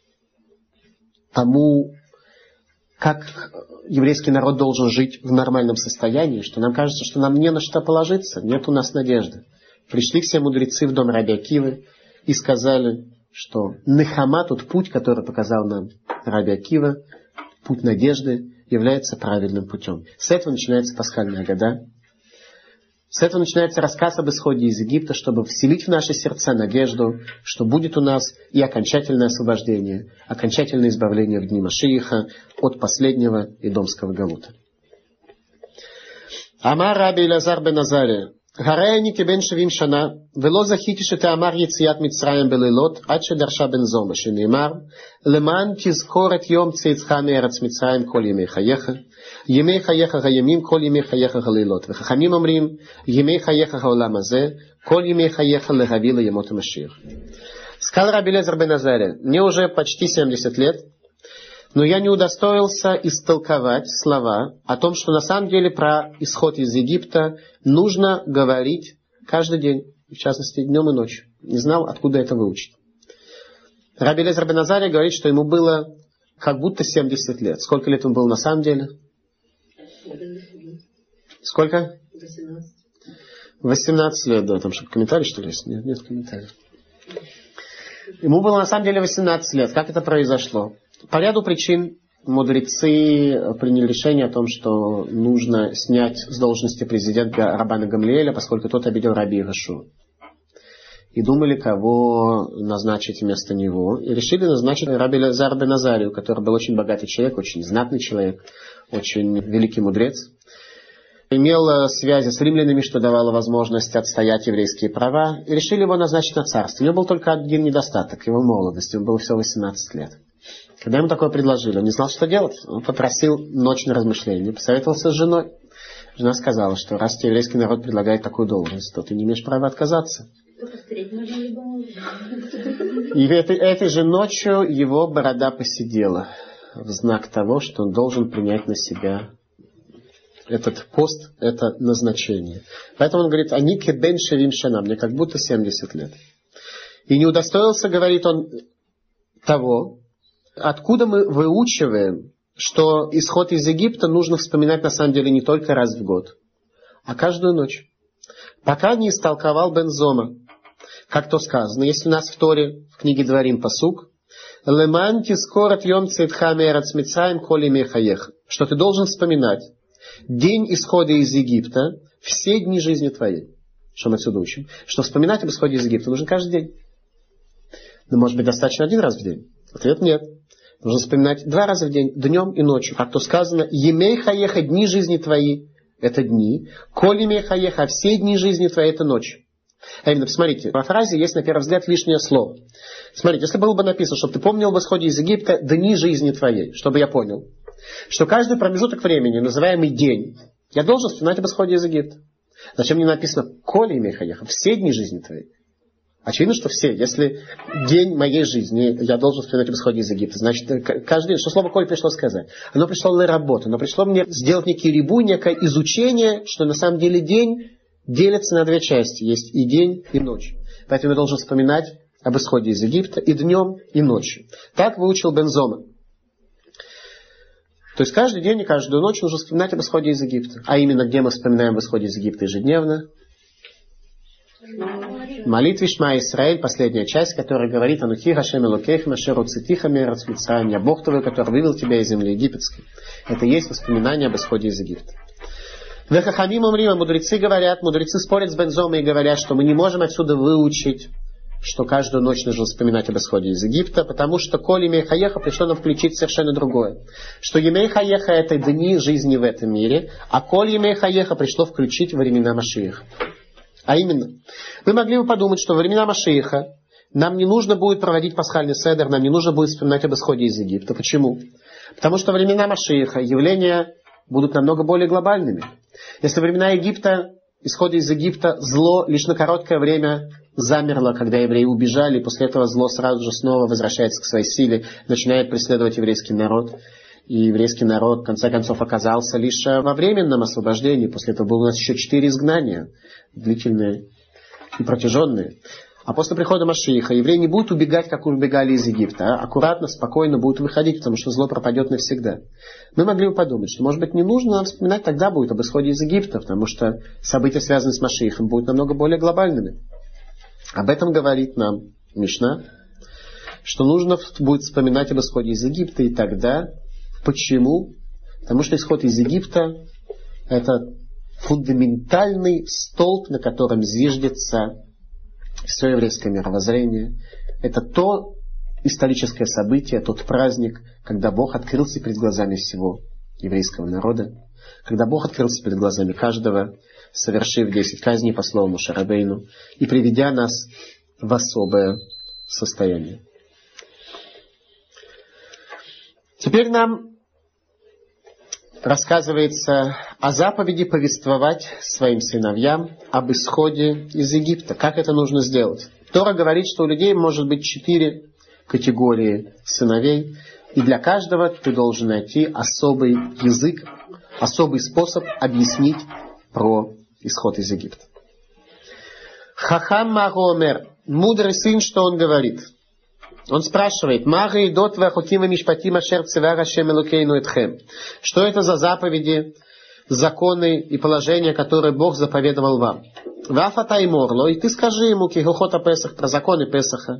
тому, как еврейский народ должен жить в нормальном состоянии, что нам кажется, что нам не на что положиться, нет у нас надежды. Пришли все мудрецы в дом Раби Акивы и сказали, что нехама, тот путь, который показал нам Раби Акива, путь надежды, является правильным путем. С этого начинается пасхальная Агада. С этого начинается рассказ об исходе из Египта, чтобы вселить в наши сердца надежду, что будет у нас и окончательное освобождение, окончательное избавление в дни Машиаха от последнего идомского галута. Амар Раби Элиазар бен Азария: Гарайни кебен 70 шана, вело захити шетеамар יציאת מצרים בלילות עד שדרשה בן זומא, שנאמר למען תזכור את יום צאתך מארץ מצרים כל ימי חייך, ימי חייך הימים כל ימי חייך הלילות. וחכמים אומרים ימי חייך העולם הזה, כל ימי חייך להביא לימות המשיח. Сказал Раби Элиазар бен Азария: мне уже почти 70 лет, но я не удостоился истолковать слова о том, что на самом деле про исход из Египта нужно говорить каждый день, в частности днем и ночью. Не знал, откуда это выучить. Раби Элиазар бен Азария говорит, что ему было как будто 70 лет. Сколько лет ему было на самом деле? Сколько? 18 лет, да. Там что, комментарий, что ли, есть? Нет комментариев. Ему было на самом деле 18 лет. Как это произошло? По ряду причин мудрецы приняли решение о том, что нужно снять с должности президента Рабана Гамлиэля, поскольку тот обидел Раби Йеhoшуа. И думали, кого назначить вместо него. И решили назначить Раби Элиазар бен Азарию, который был очень богатый человек, очень знатный человек, очень великий мудрец. Имел связи с римлянами, что давало возможность отстоять еврейские права. И решили его назначить на царство. У него был только один недостаток, его молодость. Ему было всего 18 лет. Когда ему такое предложили, он не знал, что делать. Он попросил ночь на размышление, посоветовался с женой. Жена сказала, что раз тебе еврейский народ предлагает такую должность, то ты не имеешь права отказаться. И этой же ночью его борода поседела в знак того, что он должен принять на себя этот пост, это назначение. Поэтому он говорит: «Они кебен 70 шана», мне как будто 70 лет. И не удостоился, говорит он, того, откуда мы выучиваем, что исход из Египта нужно вспоминать на самом деле не только раз в год, а каждую ночь. Пока не истолковал бен Зома, как то сказано, если у нас в Торе, в книге Дворим пасук, «Леман тискорат йом цейтха меэрец мицраим коли мехаех», что ты должен вспоминать день исхода из Египта все дни жизни твоей. Что мы отсюда учим? Что вспоминать об исходе из Египта нужно каждый день. Но может быть достаточно один раз в день? Ответ нет. Нужно вспоминать 2 раза в день, днем и ночью. Как то сказано, «Емей хаеха», дни жизни твои, это дни. «Коль емей хаеха», все дни жизни твои, это ночь. А именно, посмотрите, во фразе есть, на первый взгляд, лишнее слово. Смотрите, если было бы написано, чтобы ты помнил об исходе из Египта дни жизни твоей, чтобы я понял, что каждый промежуток времени, называемый день, я должен вспоминать об исходе из Египта. Зачем мне написано «Коль емей хаеха», все дни жизни твоей? Очевидно, что все. Если день моей жизни я должен вспоминать об исходе из Египта, значит, каждый день, что слово «коль» пришло сказать? Оно пришло на работу, оно пришло мне сделать некий рибу, некое изучение, что на самом деле день делится на две части. Есть и день, и ночь. Поэтому я должен вспоминать об исходе из Египта и днем, и ночью. Так выучил Бен Зома. То есть каждый день и каждую ночь нужно вспоминать об исходе из Египта. А именно, где мы вспоминаем об исходе из Египта ежедневно? Молитве Шма Исраэль, последняя часть, которая говорит: «Анухи Хашем Элокейхем ашер хоцетиха меэрец Мицраим», «Я Бог твой, который вывел тебя из земли египетской». Это и есть воспоминание об исходе из Египта. Вехахамим умрим, мудрецы говорят, мудрецы спорят с Бен Зомой и говорят, что мы не можем отсюда выучить, что каждую ночь нужно вспоминать об исходе из Египта, потому что коль Емей Хаеха пришло нам включить совершенно другое. Что Емей Хаеха — это дни жизни в этом мире, а коль Емей Хаеха пришло включить времена Машиаха. А именно, вы могли бы подумать, что во времена Машиаха нам не нужно будет проводить пасхальный седер, нам не нужно будет вспоминать об исходе из Египта. Почему? Потому что во времена Машиаха явления будут намного более глобальными. Если во времена Египта, исхода из Египта, зло лишь на короткое время замерло, когда евреи убежали, и после этого зло сразу же снова возвращается к своей силе, начинает преследовать еврейский народ. И еврейский народ, в конце концов, оказался лишь во временном освобождении. После этого было у нас еще 4 изгнания, длительные и протяженные. А после прихода Машиаха евреи не будут убегать, как убегали из Египта, а аккуратно, спокойно будут выходить, потому что зло пропадет навсегда. Мы могли бы подумать, что, может быть, не нужно нам вспоминать тогда будет об исходе из Египта, потому что события, связанные с Машиахом, будут намного более глобальными. Об этом говорит нам Мишна, что нужно будет вспоминать об исходе из Египта и тогда. Почему? Потому что исход из Египта — это фундаментальный столб, на котором зиждется все еврейское мировоззрение. Это то историческое событие, тот праздник, когда Бог открылся перед глазами всего еврейского народа, когда Бог открылся перед глазами каждого, совершив 10 казней по слову Моше Рабейну и приведя нас в особое состояние. Теперь нам рассказывается о заповеди повествовать своим сыновьям об исходе из Египта. Как это нужно сделать? Тора говорит, что у людей может быть 4 категории сыновей, и для каждого ты должен найти особый язык, особый способ объяснить про исход из Египта. Хахам Магомер, мудрый сын, что он говорит? Он спрашивает: что это за заповеди, законы и положения, которые Бог заповедовал вам? И ты скажи ему про законы Песаха,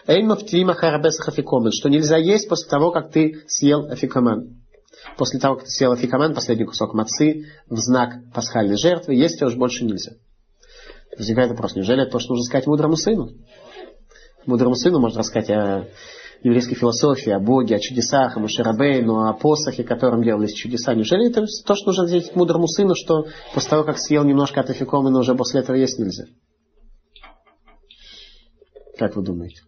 что нельзя есть после того, как ты съел афикаман. После того, как ты съел афикаман, последний кусок мацы, в знак пасхальной жертвы, есть уж больше нельзя. Возникает вопрос: неужели это то, что нужно сказать мудрому сыну? Мудрому сыну можно рассказать о еврейской философии, о Боге, о чудесах, о Моше Рабейну, о посохе, которым делались чудеса. Неужели это то, что нужно сделать мудрому сыну, что после того, как съел немножко от афикомена, уже после этого есть нельзя? Как вы думаете?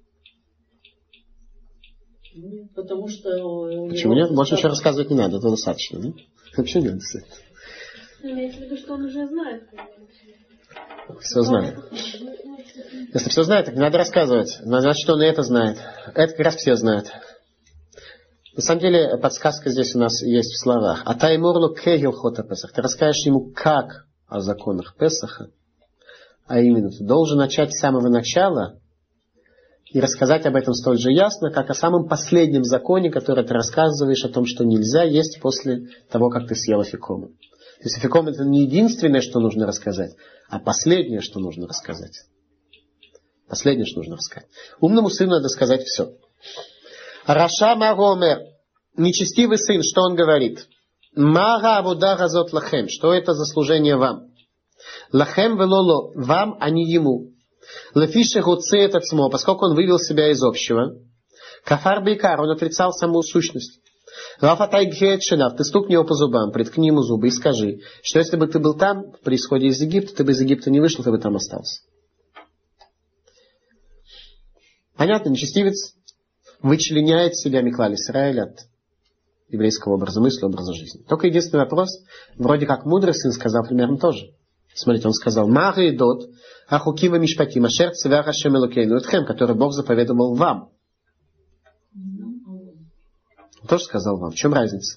Потому что... Почему нет? Больше ничего рассказывать не надо, это достаточно, да? Вообще не надо. Имеется в виду, что он уже знает. Все знает. Если все знает, так не надо рассказывать. Значит, он и это знает. Это как раз все знают. На самом деле, подсказка здесь у нас есть в словах. Атай морлу кегил хота Песах. Ты расскажешь ему, как о законах Песаха. А именно, ты должен начать с самого начала и рассказать об этом столь же ясно, как о самом последнем законе, который ты рассказываешь о том, что нельзя есть после того, как ты съел афикома. То есть афиком — это не единственное, что нужно рассказать, а последнее, что нужно рассказать. Последнее, что нужно рассказать. Умному сыну надо сказать все. Раша Магомер, нечестивый сын, что он говорит? Мага абуда газот лахем. Что это за служение вам? Лахем велоло, вам, а не ему. Лефише гуце этот смо, поскольку он вывел себя из общего. Кафар бейкар, он отрицал саму сущность. Ты стукни его по зубам, приткни ему зубы и скажи, что если бы ты был там, при исходе из Египта, ты бы из Египта не вышел, ты бы там остался. Понятно, нечестивец вычленяет себя Миклаль Исраэль от еврейского образа мысли, образа жизни. Только единственный вопрос, вроде как мудрый сын сказал примерно тоже. Смотрите, он сказал, Мага и Дот, Ахукива Мишпатим, Ашер Цивях Ашем Элокейну Этхем, который Бог заповедовал вам. Он тоже сказал вам. В чем разница?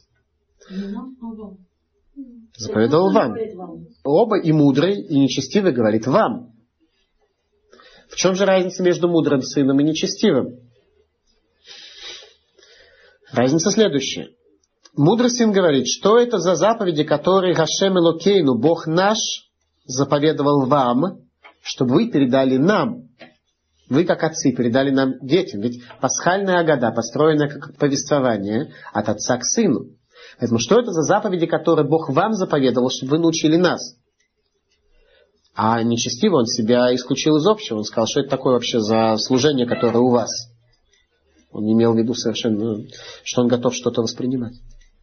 Заповедовал вам. Оба и мудрый, и нечестивый говорит вам. В чем же разница между мудрым сыном и нечестивым? Разница следующая. Мудрый сын говорит, что это за заповеди, которые Хашем Элокейну, Бог наш, заповедовал вам, чтобы вы передали нам. Вы, как отцы, передали нам детям. Ведь пасхальная агада построена как повествование от отца к сыну. Поэтому что это за заповеди, которые Бог вам заповедовал, чтобы вы научили нас? А нечестиво он себя исключил из общего. Он сказал, что это такое вообще за служение, которое у вас. Он не имел в виду совершенно, что он готов что-то воспринимать.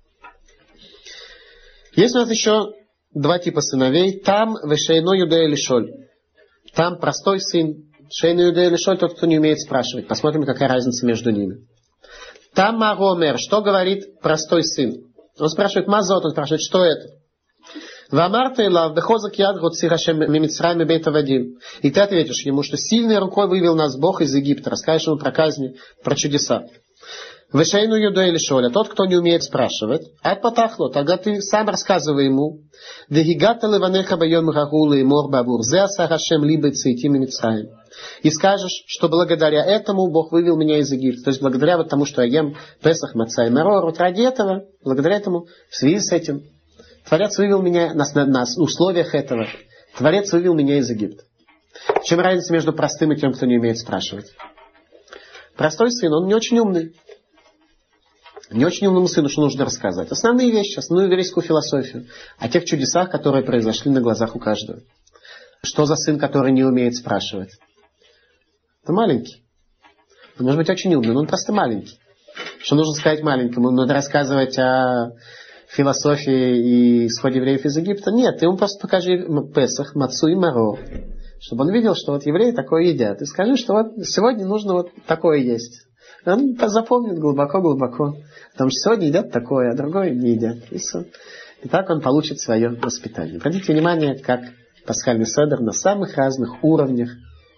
Есть у нас еще два типа сыновей. Там вешейно юдея лишоль. Там простой сын. Шейно юдея лишоль, тот, кто не умеет спрашивать. Посмотрим, какая разница между ними. Там маромер. Что говорит простой сын? Он спрашивает мазот, он спрашивает, что это? Вамарта илав бехозак яд гоци Хашем мимицраим бейт авадим. И ты ответишь ему, что сильной рукой вывел нас Бог из Египта. Расскажешь ему про казни, про чудеса. Вешейну юдея лишоль. Тот, кто не умеет спрашивать. Ад патахло. Тогда ты сам рассказывай ему. Вегигата леванеха байом рагула и мор бабур. Зе аса Хашем либо цейтим мимицраим. И скажешь, что благодаря этому Бог вывел меня из Египта. То есть благодаря вот тому, что я ем Песах, Маца и Марор. Вот ради этого, благодаря этому, в связи с этим, Творец вывел меня на условиях этого. Творец вывел меня из Египта. В чем разница между простым и тем, кто не умеет спрашивать? Простой сын, он не очень умный. Не очень умному сыну что нужно рассказать? Основные вещи, основную еврейскую философию. О тех чудесах, которые произошли на глазах у каждого. Что за сын, который не умеет спрашивать? Это маленький. Он может быть очень умный, но он просто маленький. Что нужно сказать маленькому? Надо рассказывать о философии и исходе евреев из Египта? Нет, ты ему просто покажи Песах, Мацу и Марор. Чтобы он видел, что вот евреи такое едят. И скажи, что вот сегодня нужно вот такое есть. Он запомнит глубоко-глубоко. Потому что сегодня едят такое, а другое не едят. И так он получит свое воспитание. Обратите внимание, как пасхальный седер на самых разных уровнях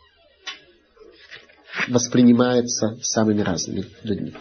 воспринимается самыми разными людьми.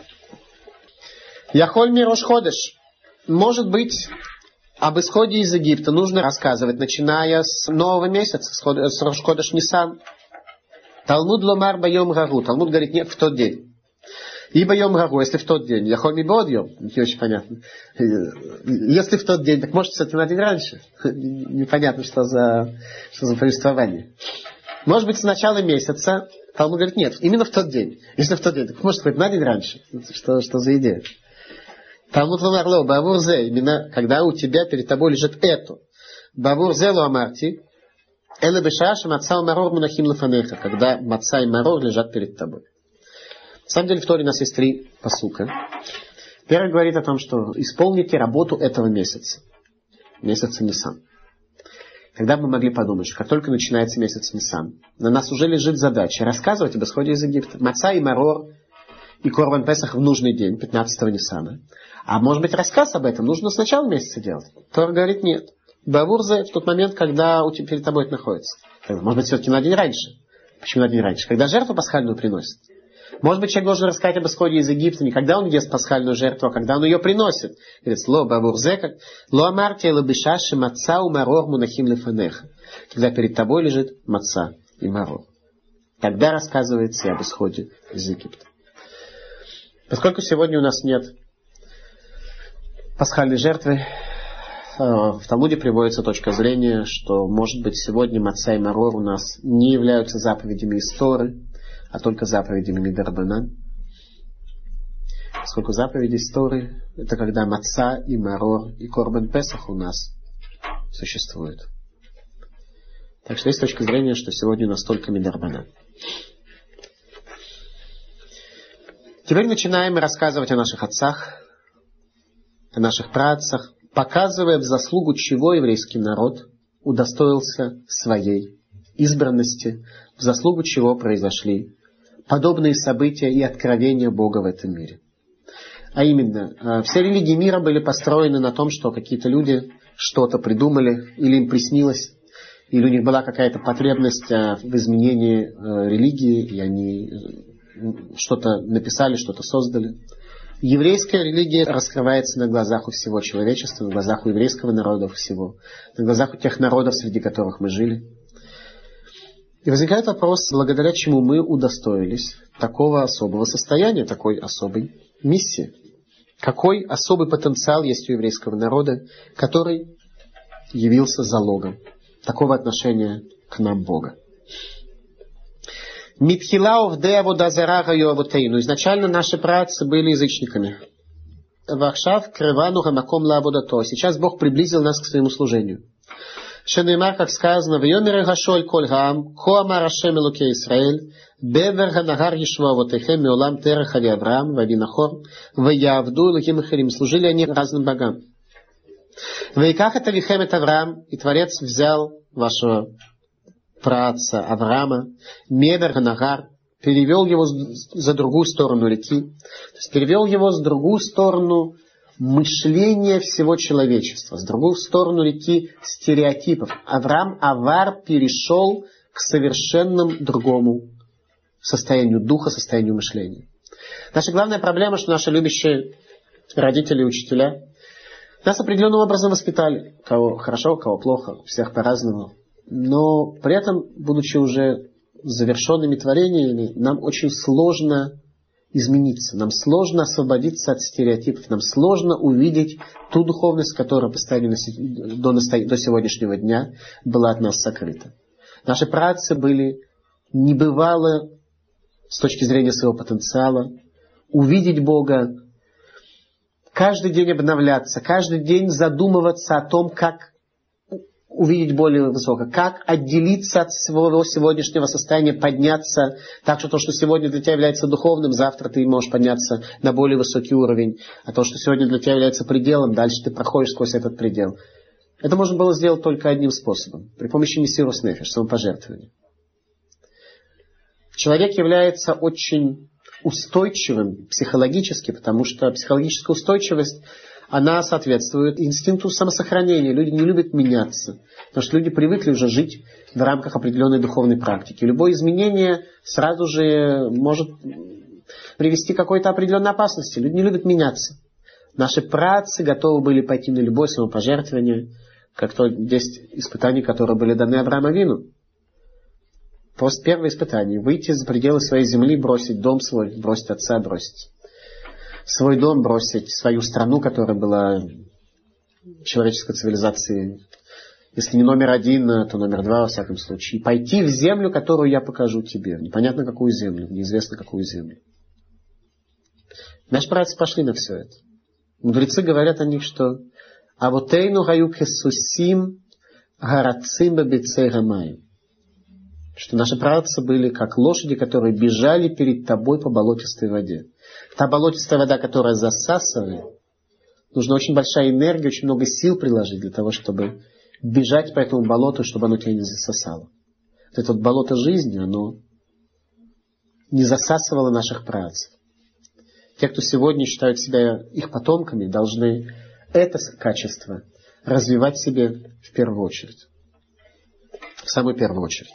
Яхоль мирош ходеш. Может быть, об исходе из Египта нужно рассказывать, начиная с нового месяца, с Рош ходеш Нисан. Талмуд ломар байом рагу. Талмуд говорит, нет, в тот день. И байом рагу, если в тот день. Яхоль ми бодьем. Не очень понятно. Если в тот день, так может, кстати, на день раньше. Непонятно, что за повествование. Может быть, с начала месяца. Талмуд говорит, нет, именно в тот день. Если в тот день, так может быть на день раньше. Что за идея? Талмуд ломарло, бавур зе, именно когда у тебя перед тобой лежит это. Бавур зе ло амарти, эле бешаша маца и марор мунахим лефанеха, когда маца и марор лежат перед тобой. На самом деле в Торе у нас есть 3 пасука. Первый говорит о том, что исполните работу этого месяца. Месяца Нисан. Когда бы мы могли подумать, что как только начинается месяц Нисан, на нас уже лежит задача рассказывать об исходе из Египта. Маца и марор и Корбан Песах в нужный день, 15-го Нисана. А может быть, рассказ об этом нужно с начала месяца делать? Тора говорит, нет. Бавурзе в тот момент, когда перед тобой это находится. Может быть, все-таки на день раньше. Почему на день раньше? Когда жертву пасхальную приносит. Может быть, человек должен рассказать об исходе из Египта не когда он ест пасхальную жертву, а когда он ее приносит. Говорит, ло бавурзе, как ло амарти лабишаши маца у марор мунахим лефанеха. Когда перед тобой лежит маца и марор. Тогда рассказывается и об исходе из Египта. Поскольку сегодня у нас нет пасхальной жертвы, в Талмуде приводится точка зрения, что, может быть, сегодня маца и марор у нас не являются заповедями из Торы, а только заповедями мидрабанан. Поскольку заповеди из Торы — это когда маца и марор и корбан Песах у нас существуют. Так что есть точка зрения, что сегодня у нас только мидрабанан. Теперь начинаем рассказывать о наших отцах, о наших праотцах, показывая, в заслугу чего еврейский народ удостоился своей избранности, в заслугу чего произошли подобные события и откровения Бога в этом мире. А именно, все религии мира были построены на том, что какие-то люди что-то придумали, или им приснилось, или у них была какая-то потребность в изменении религии, и они что-то написали, что-то создали. Еврейская религия раскрывается на глазах у всего человечества, на глазах у еврейского народа всего, на глазах у тех народов, среди которых мы жили. И возникает вопрос, благодаря чему мы удостоились такого особого состояния, такой особой миссии. Какой особый потенциал есть у еврейского народа, который явился залогом такого отношения к нам Бога. Изначально наши праотцы были язычниками. Сейчас Бог приблизил нас к своему служению. Шенеймар, как сказано, «Вьомер гашоль коль гаам, ко амар Ашем Элокей Исраэль, бевер ганагар ешва авотейхем меолам терех ави Авраам, вави Нахор, ваявду Элоким Ахарим». Служили они разным богам. «Ваиках это вихем это Авраам», и Творец взял вашего праотца Авраама, мевер ганагар, перевел его за другую сторону реки, то есть перевел его за другую сторону мышления всего человечества, с другую сторону реки стереотипов. Авар перешел к совершенно другому состоянию духа, состоянию мышления. Наша главная проблема, что наши любящие родители и учителя нас определенным образом воспитали. Кого хорошо, кого плохо, всех по-разному. Но при этом, будучи уже завершенными творениями, нам очень сложно измениться. Нам сложно освободиться от стереотипов. Нам сложно увидеть ту духовность, которая постоянно до сегодняшнего дня была от нас сокрыта. Наши праотцы были небывало с точки зрения своего потенциала увидеть Бога, каждый день обновляться, каждый день задумываться о том, как увидеть более высоко, как отделиться от своего сегодняшнего состояния, подняться так, что то, что сегодня для тебя является духовным, завтра ты можешь подняться на более высокий уровень, а то, что сегодня для тебя является пределом, дальше ты проходишь сквозь этот предел. Это можно было сделать только одним способом, при помощи мессирус нефеш, самопожертвования. Человек является очень устойчивым психологически, потому что психологическая устойчивость, она соответствует инстинкту самосохранения. Люди не любят меняться, потому что люди привыкли уже жить в рамках определенной духовной практики. Любое изменение сразу же может привести к какой-то определенной опасности. Люди не любят меняться. Наши праотцы готовы были пойти на любое самопожертвование, как то 10 испытаний, которые были даны Аврааму Авину. Просто первое испытание. Выйти за пределы своей земли, бросить дом свой, бросить отца, бросить свой дом, бросить свою страну, которая была человеческой цивилизацией. Если не номер 1, то номер 2, во всяком случае. И пойти в землю, которую я покажу тебе. Непонятно какую землю, неизвестно какую землю. Наши братья пошли на все это. Мудрецы говорят о них, что «Авотейну гаю кесусим гарацим бабицей гамаю». Что наши праотцы были как лошади, которые бежали перед тобой по болотистой воде. Та болотистая вода, которая засасывает, нужна очень большая энергия, очень много сил приложить для того, чтобы бежать по этому болоту, чтобы оно тебя не засосало. Вот это вот болото жизни, оно не засасывало наших праотцев. Те, кто сегодня считают себя их потомками, должны это качество развивать в себе в первую очередь. В самую первую очередь.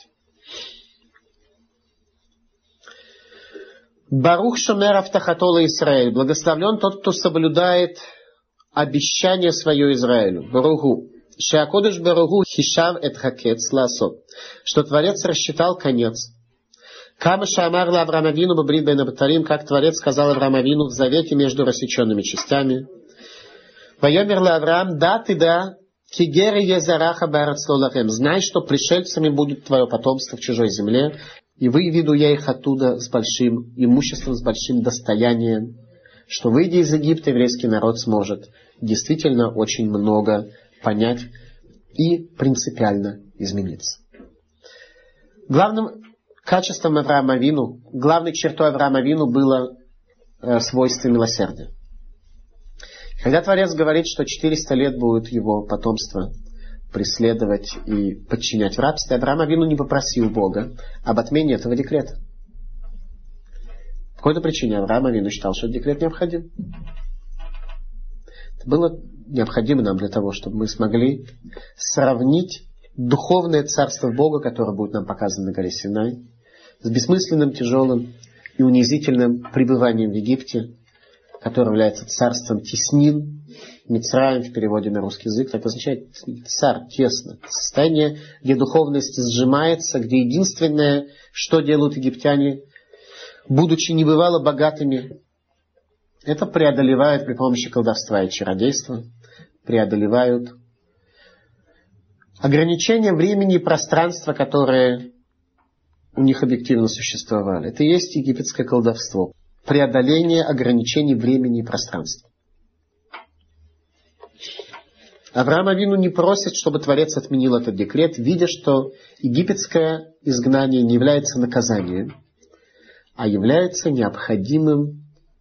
Барух шомер автахатола Исраэль. Благословлен тот, кто соблюдает обещание свое Израилю. Баруху. Шеакодыш баруху хишав эт хакец ласот. Что Творец рассчитал конец. Кама шамар ла Авраам Авину бабрит бен абатарим, как Творец сказал Аврааму Авину в завете между рассеченными частями. Вайомер ла Авраам, да ты да, кигери езараха барац лолахем. Знай, что пришельцами будет твое потомство в чужой земле, и выведу я их оттуда с большим имуществом, с большим достоянием, что, выйдя из Египта, еврейский народ сможет действительно очень много понять и принципиально измениться. Главным качеством Авраама Авину, главной чертой Авраама Авину было свойство милосердия. Когда Творец говорит, что 400 лет будет его потомство преследовать и подчинять в рабстве, Авраам Авину не попросил Бога об отмене этого декрета. По какой-то причине Авраам Авину считал, что этот декрет необходим. Это было необходимо нам для того, чтобы мы смогли сравнить духовное царство Бога, которое будет нам показано на горе Синай, с бессмысленным, тяжелым и унизительным пребыванием в Египте, которое является царством теснин, Мицраим в переводе на русский язык, это означает царь, тесно. Состояние, где духовность сжимается, где единственное, что делают египтяне, будучи небывало богатыми, это преодолевают при помощи колдовства и чародейства, преодолевают ограничения времени и пространства, которые у них объективно существовали. Это и есть египетское колдовство. Преодоление ограничений времени и пространства. Авраам Авину не просит, чтобы Творец отменил этот декрет, видя, что египетское изгнание не является наказанием, а является необходимым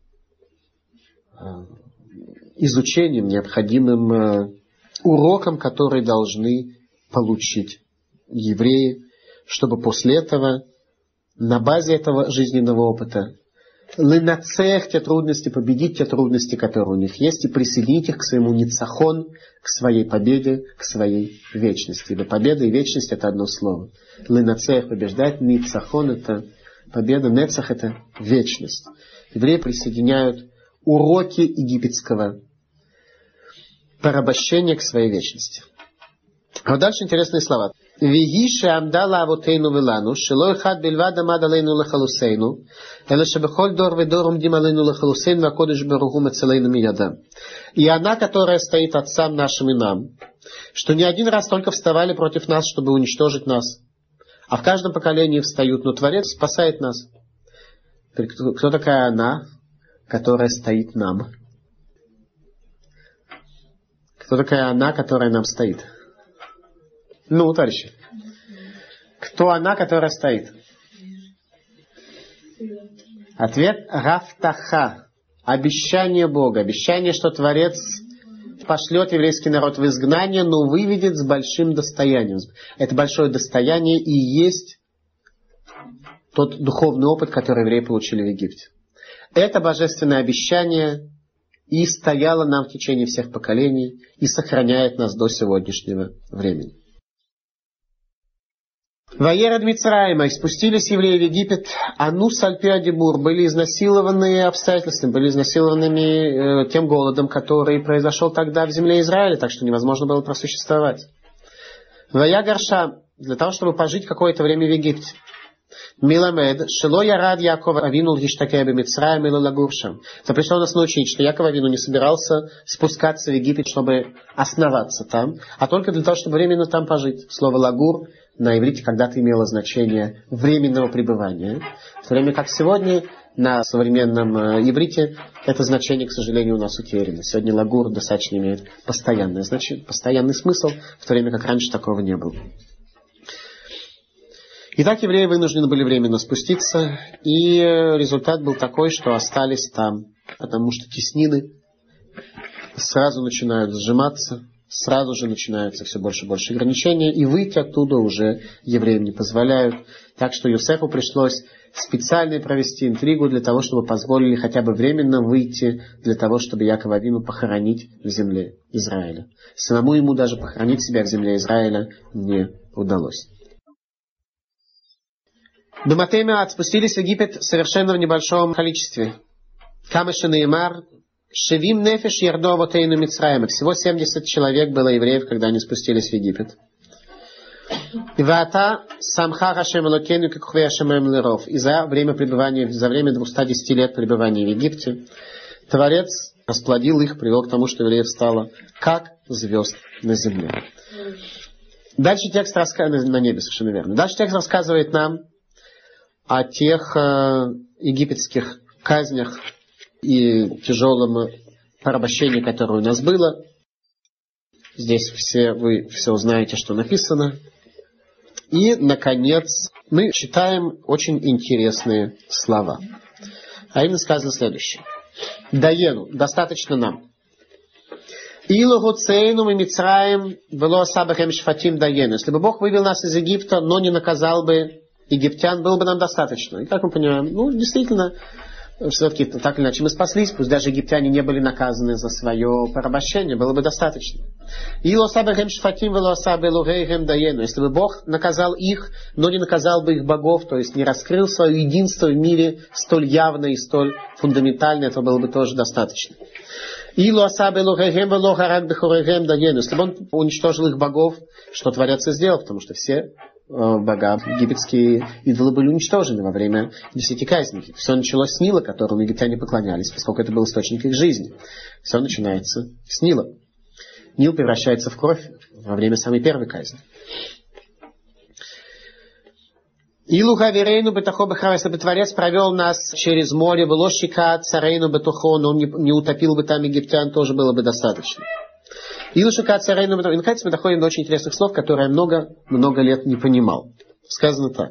изучением, необходимым уроком, который должны получить евреи, чтобы после этого, на базе этого жизненного опыта, лынацех те трудности, победить те трудности, которые у них есть, и присоединить их к своему ницахон, к своей победе, к своей вечности. Ибо победа и вечность — это одно слово. Лынацех — побеждать, ницахон — это победа, нецах — это вечность. Евреи присоединяют уроки египетского порабощения к своей вечности. А вот дальше интересные слова. «Виги шеамдала авотейну велану, шелой хад бельвада мадалейну лахалусейну, эле шебехоль дор ведор умдим алейну лахалусейну, а кодыш беругу мецелейну мияда». И она, которая стоит отцам нашим и нам, что не один раз только вставали против нас, чтобы уничтожить нас, а в каждом поколении встают, но Творец спасает нас. Кто такая она, которая стоит нам? Кто такая она, которая нам стоит? Ну, товарищи. Кто она, которая стоит? Ответ — Рафтаха. Обещание Бога. Обещание, что Творец пошлет еврейский народ в изгнание, но выведет с большим достоянием. Это большое достояние и есть тот духовный опыт, который евреи получили в Египте. Это божественное обещание и стояло нам в течение всех поколений и сохраняет нас до сегодняшнего времени. Ваерад Мицраима, спустились евреи в Египет, Анус Альпиадибур, были изнасилованы обстоятельствами, были изнасилованными тем голодом, который произошел тогда в земле Израиля, так что невозможно было просуществовать. Вая Гарша, для того, чтобы пожить какое-то время в Египте. Миламед, Шило Ярад Яков Авину Гиштакеби Мицраим или Лагуршам. Это пришло нас научить, что Яков Авину не собирался спускаться в Египет, чтобы основаться там, а только для того, чтобы временно там пожить. Слово Лагур на иврите когда-то имело значение временного пребывания, в то время как сегодня на современном иврите это значение, к сожалению, у нас утеряно. Сегодня лагур достаточно имеет постоянное значение, постоянный смысл, в то время как раньше такого не было. Итак, евреи вынуждены были временно спуститься, и результат был такой, что остались там, потому что теснины сразу начинают сжиматься, сразу же начинаются все больше и больше ограничения, и выйти оттуда уже евреям не позволяют. Так что Йосефу пришлось специально провести интригу для того, чтобы позволили хотя бы временно выйти, для того, чтобы Якова Авину похоронить в земле Израиля. Самому ему даже похоронить себя в земле Израиля не удалось. Бематемиат спустились в Египет совершенно в небольшом количестве. Камыша Неймар, Шевим Нефеш Ярдо Тейну Мицраима. Всего 70 человек было евреев, когда они спустились в Египет. Вата Самха Хашем Элокену Кекхве Ашемем Леров. И за время пребывания, за время 210 лет пребывания в Египте, Творец расплодил их, привел к тому, что евреев стало как звезд на земле. Дальше текст рассказывает, на небе совершенно верно. Дальше текст рассказывает нам о тех египетских казнях и тяжелом порабощении, которое у нас было. Здесь вы все узнаете, что написано. И, наконец, мы читаем очень интересные слова. А именно сказано следующее. Даену, достаточно нам. Илу гуцейну ми Мицраим вело асабахем шфатим даену. Если бы Бог вывел нас из Египта, но не наказал бы египтян, было бы нам достаточно. И как мы понимаем, действительно, все-таки так или иначе мы спаслись, пусть даже египтяне не были наказаны за свое порабощение, было бы достаточно. Если бы Бог наказал их, но не наказал бы их богов, то есть не раскрыл свое единство в мире столь явно и столь фундаментально, этого было бы тоже достаточно. Если бы он уничтожил их богов, что Творец и сделал, потому что все бога, египетские идолы были уничтожены во время 10 казней. Все началось с Нила, которому египтяне поклонялись, поскольку это был источник их жизни. Все начинается с Нила. Нил превращается в кровь во время самой первой казни. Если бы Творец провел нас через море, было щека царейну бетухо, но он не утопил бы там египтян, тоже было бы достаточно. И наконец мы доходим до очень интересных слов, которые я много лет не понимал. Сказано так.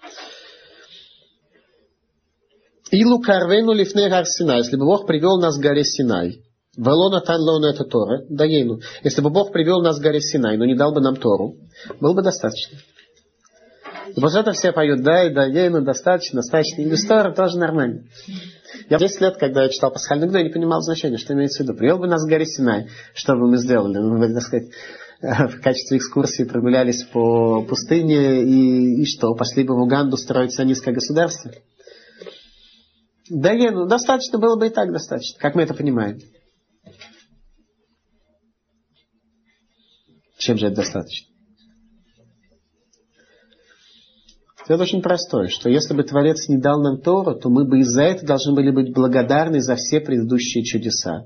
Илу карвену лифней гар Синай, если бы Бог привел нас к горе Синай, велона тан лону это Тора, даейну, если бы Бог привел нас к горе Синай, но не дал бы нам Тору, было бы достаточно. И после этого все поют, даейну, достаточно. И без Торы тоже нормально. Я 10 лет, когда я читал пасхальную гду, я не понимал значения, что имеется в виду. Привел бы нас к горе Синай, что бы мы сделали? Мы бы, так сказать, в качестве экскурсии прогулялись по пустыне и что? Пошли бы в Уганду строить сионистское государство? Достаточно было бы и так достаточно. Как мы это понимаем? Чем же это достаточно? Это очень простое, что если бы Творец не дал нам Тору, то мы бы из-за этого должны были быть благодарны за все предыдущие чудеса.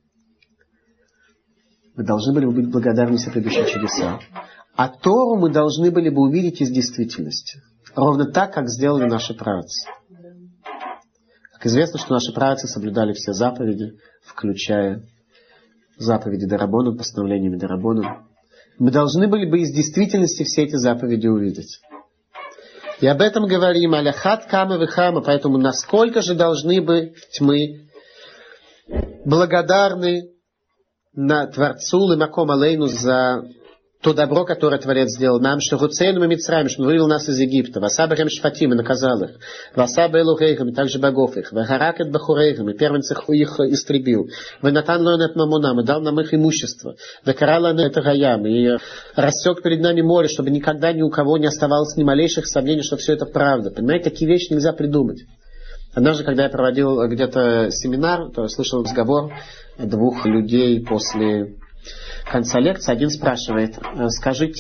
Мы должны были бы быть благодарны за предыдущие чудеса. А Тору мы должны были бы увидеть из действительности. Ровно так, как сделали наши праотцы. Как известно, что наши праотцы соблюдали все заповеди, включая заповеди Дарабону, постановлениями Дарабону. Мы должны были бы из действительности все эти заповеди увидеть. И об этом говорим, аляхат кама вихама, поэтому насколько же должны быть мы благодарны на Творцу лимаком алейну за то добро, которое Творец сделал нам, что Гуцейну и Мицраим, что он вывел нас из Египта, Васабахем Шфатим и наказал их, Васаба Элухейхам и также богов их, Вагаракет Бахурейхам и первенцах их истребил, Ванатан Лойнет Мамунам и дал нам их имущество, Вакарала это Гаям и рассек перед нами море, чтобы никогда ни у кого не оставалось ни малейших сомнений, что все это правда. Понимаете, такие вещи нельзя придумать. Однажды, когда я проводил где-то семинар, то я слышал разговор двух людей после конца лекции. Один спрашивает: скажи,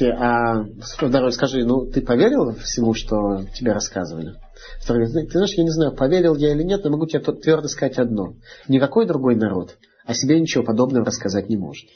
ты поверил всему, что тебе рассказывали? Второй говорит: ты знаешь, я не знаю, поверил я или нет, но могу тебе твердо сказать одно. Никакой другой народ о себе ничего подобного рассказать не может.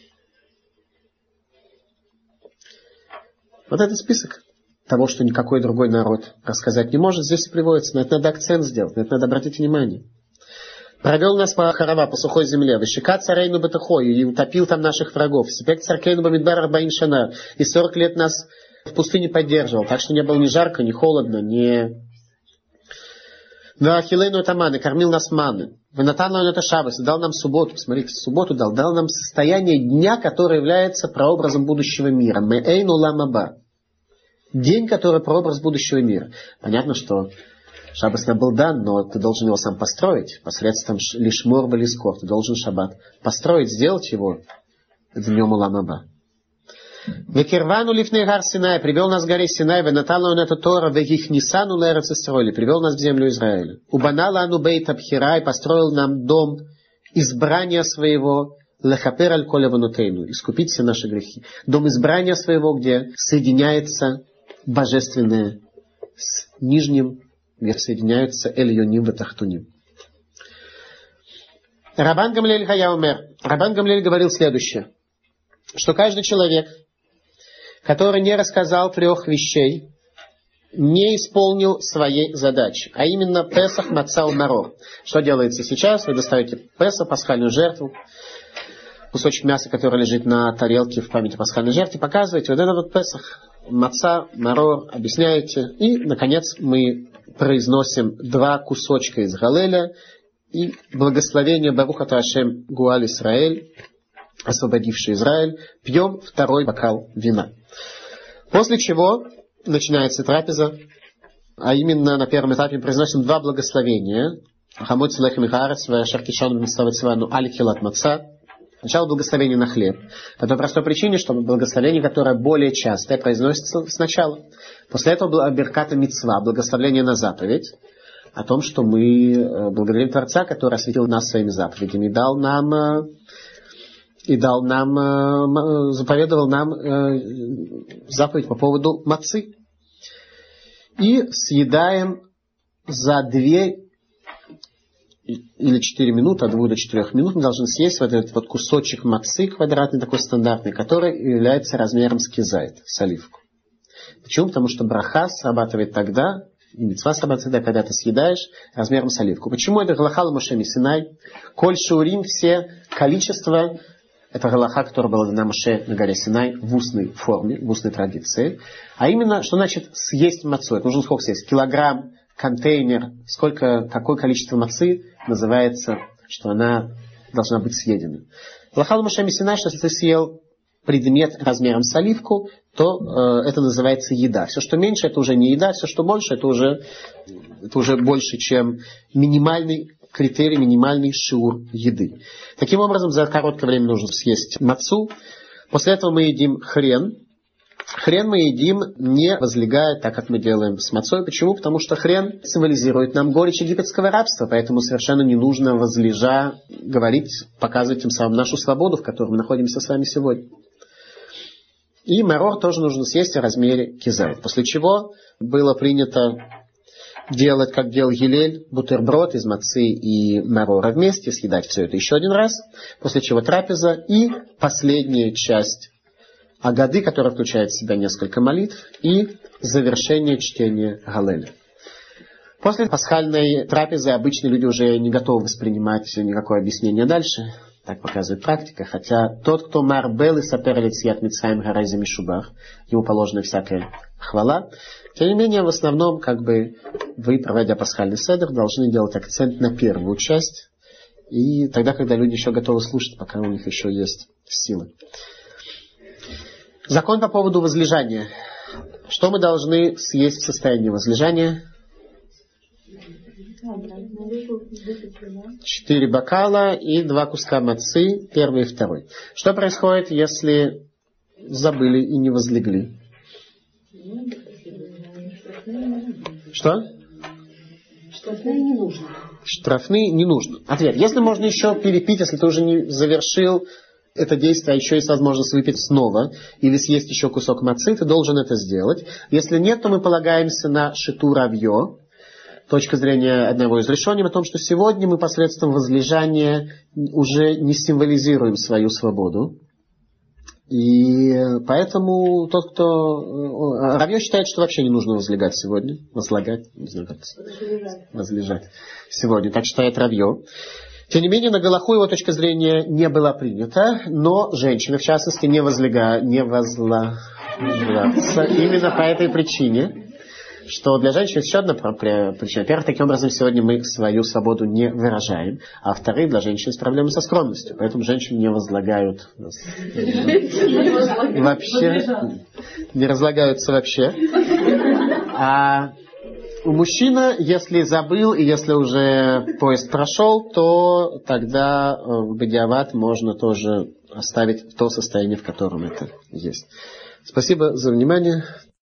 Вот этот список того, что никакой другой народ рассказать не может, здесь и приводится. На это надо акцент сделать, на это надо обратить внимание. Провел нас по Харава, по сухой земле, вышика царейну бетахой, и утопил там наших врагов. Сипек царкейну бамидбар арбаин шана, и 40 лет нас в пустыне поддерживал, так что не было ни жарко, ни холодно, ни... Вахилейну это маны, кормил нас маны. Ванатанлану это шаббас, дал нам субботу, посмотрите, субботу дал нам состояние дня, которое является прообразом будущего мира. Мэйну ламаба. День, который прообраз будущего мира. Понятно, что шаббат нам был дан, но ты должен его сам построить. Посредством лишмор балискор. Ты должен шаббат построить, сделать его днем уламаба. Векирвану лифней гар Синай, привел нас к горе Синай, венатал он это Тора, вегихнисану лэрец Исроили, привел нас в землю Израиля. Убанала ану бейт абхирай, построил нам дом избрания своего, лехапер аль коля ванутейну, искупить все наши грехи. Дом избрания своего, где соединяется божественное с нижним, где соединяются эль-йоним ватахтуним. Рабан Гамлиэль Хаяумер. Рабан Гамлиэль говорил следующее, что каждый человек, который не рассказал 3 вещей, не исполнил своей задачи, а именно Песах, Маца, Марор. Что делается сейчас? Вы достаете Песах, пасхальную жертву, кусочек мяса, который лежит на тарелке в память о пасхальной жертве, показываете вот этот вот Песах, Маца, Марор, объясняете, и, наконец, мы произносим 2 кусочка из Галеля и благословение Барух ата Ашем Гуаль Исраэль, освободивший Израиль, пьем 2 бокал вина. После чего начинается трапеза, а именно на первом этапе произносим 2 благословения, Хамоц лехем хаарец, шаркишон бенставацивану аль-хилат маца. Сначала благословение на хлеб. По той простой причине, что благословение, которое более частое, произносится сначала. После этого берката мицва, благословение на заповедь, о том, что мы благодарим Творца, который осветил нас своими заповедями, заповедовал нам заповедь по поводу мацы. И съедаем за 2 или 4 минуты, от 2 до 4 минут мы должны съесть вот этот вот кусочек мацы, квадратный такой стандартный, который является размером с кизайт, с оливку. Почему? Потому что браха срабатывает тогда, и мицва срабатывает тогда, когда ты съедаешь размером с оливку. Почему это галаха Моше Синай? Коль шаурим, все количество, это галаха, которая была дана Моше на горе Синай в устной форме, в устной традиции. А именно, что значит съесть мацу? Это нужно сколько съесть? Килограмм, контейнер, какое количество мацы называется, что она должна быть съедена. Галаха Моше Синай, что если ты съел предмет размером с оливку, то это называется еда. Все, что меньше, это уже не еда, все, что больше, это уже больше, чем минимальный критерий, минимальный шиур еды. Таким образом, за короткое время нужно съесть мацу. После этого мы едим хрен. Хрен мы едим, не возлегая, так как мы делаем с мацой. Почему? Потому что хрен символизирует нам горечь египетского рабства, поэтому совершенно не нужно возлежа говорить, показывать тем самым нашу свободу, в которой мы находимся с вами сегодня. И марор тоже нужно съесть в размере кизайт. После чего было принято делать, как делал Гилель, бутерброд из мацы и марора вместе, съедать все это еще один раз, после чего трапеза и последняя часть агады, которая включает в себя несколько молитв, и завершение чтения Галеля. После пасхальной трапезы обычно люди уже не готовы воспринимать никакое объяснение дальше. Так показывает практика. Хотя тот, кто марбел и саперлиц яд митсраим гарайза мишубах, ему положена всякая хвала. Тем не менее, в основном, вы, проводя пасхальный седер, должны делать акцент на первую часть. И тогда, когда люди еще готовы слушать, пока у них еще есть силы. Закон по поводу возлежания. Что мы должны съесть в состоянии возлежания? 4 бокала и 2 куска мацы, первый и второй. Что происходит, если забыли и не возлегли? Что? Штрафные не нужно. Штрафные не нужно. Ответ. Если можно еще перепить, если ты уже не завершил это действие, а еще есть возможность выпить снова или съесть еще кусок мацы, ты должен это сделать. Если нет, то мы полагаемся на шиту равье. Точка зрения одного из решений о том, что сегодня мы посредством возлежания уже не символизируем свою свободу. И поэтому тот, кто... Равье считает, что вообще не нужно возлегать сегодня. Возлагать, не знаю, как это. Возлежать сегодня. Так считает Равье. Тем не менее, на галаху его точка зрения не была принята, но женщины, в частности, не возлагаются именно по этой причине. Что для женщин еще одна причина. Во-первых, таким образом сегодня мы свою свободу не выражаем. А во-вторых, для женщин есть проблемы со скромностью. Поэтому женщины не возлагают вообще. Не разлагаются вообще. А у мужчины, если забыл и если уже поезд прошел, то тогда бадиават можно тоже оставить в то состояние, в котором это есть. Спасибо за внимание.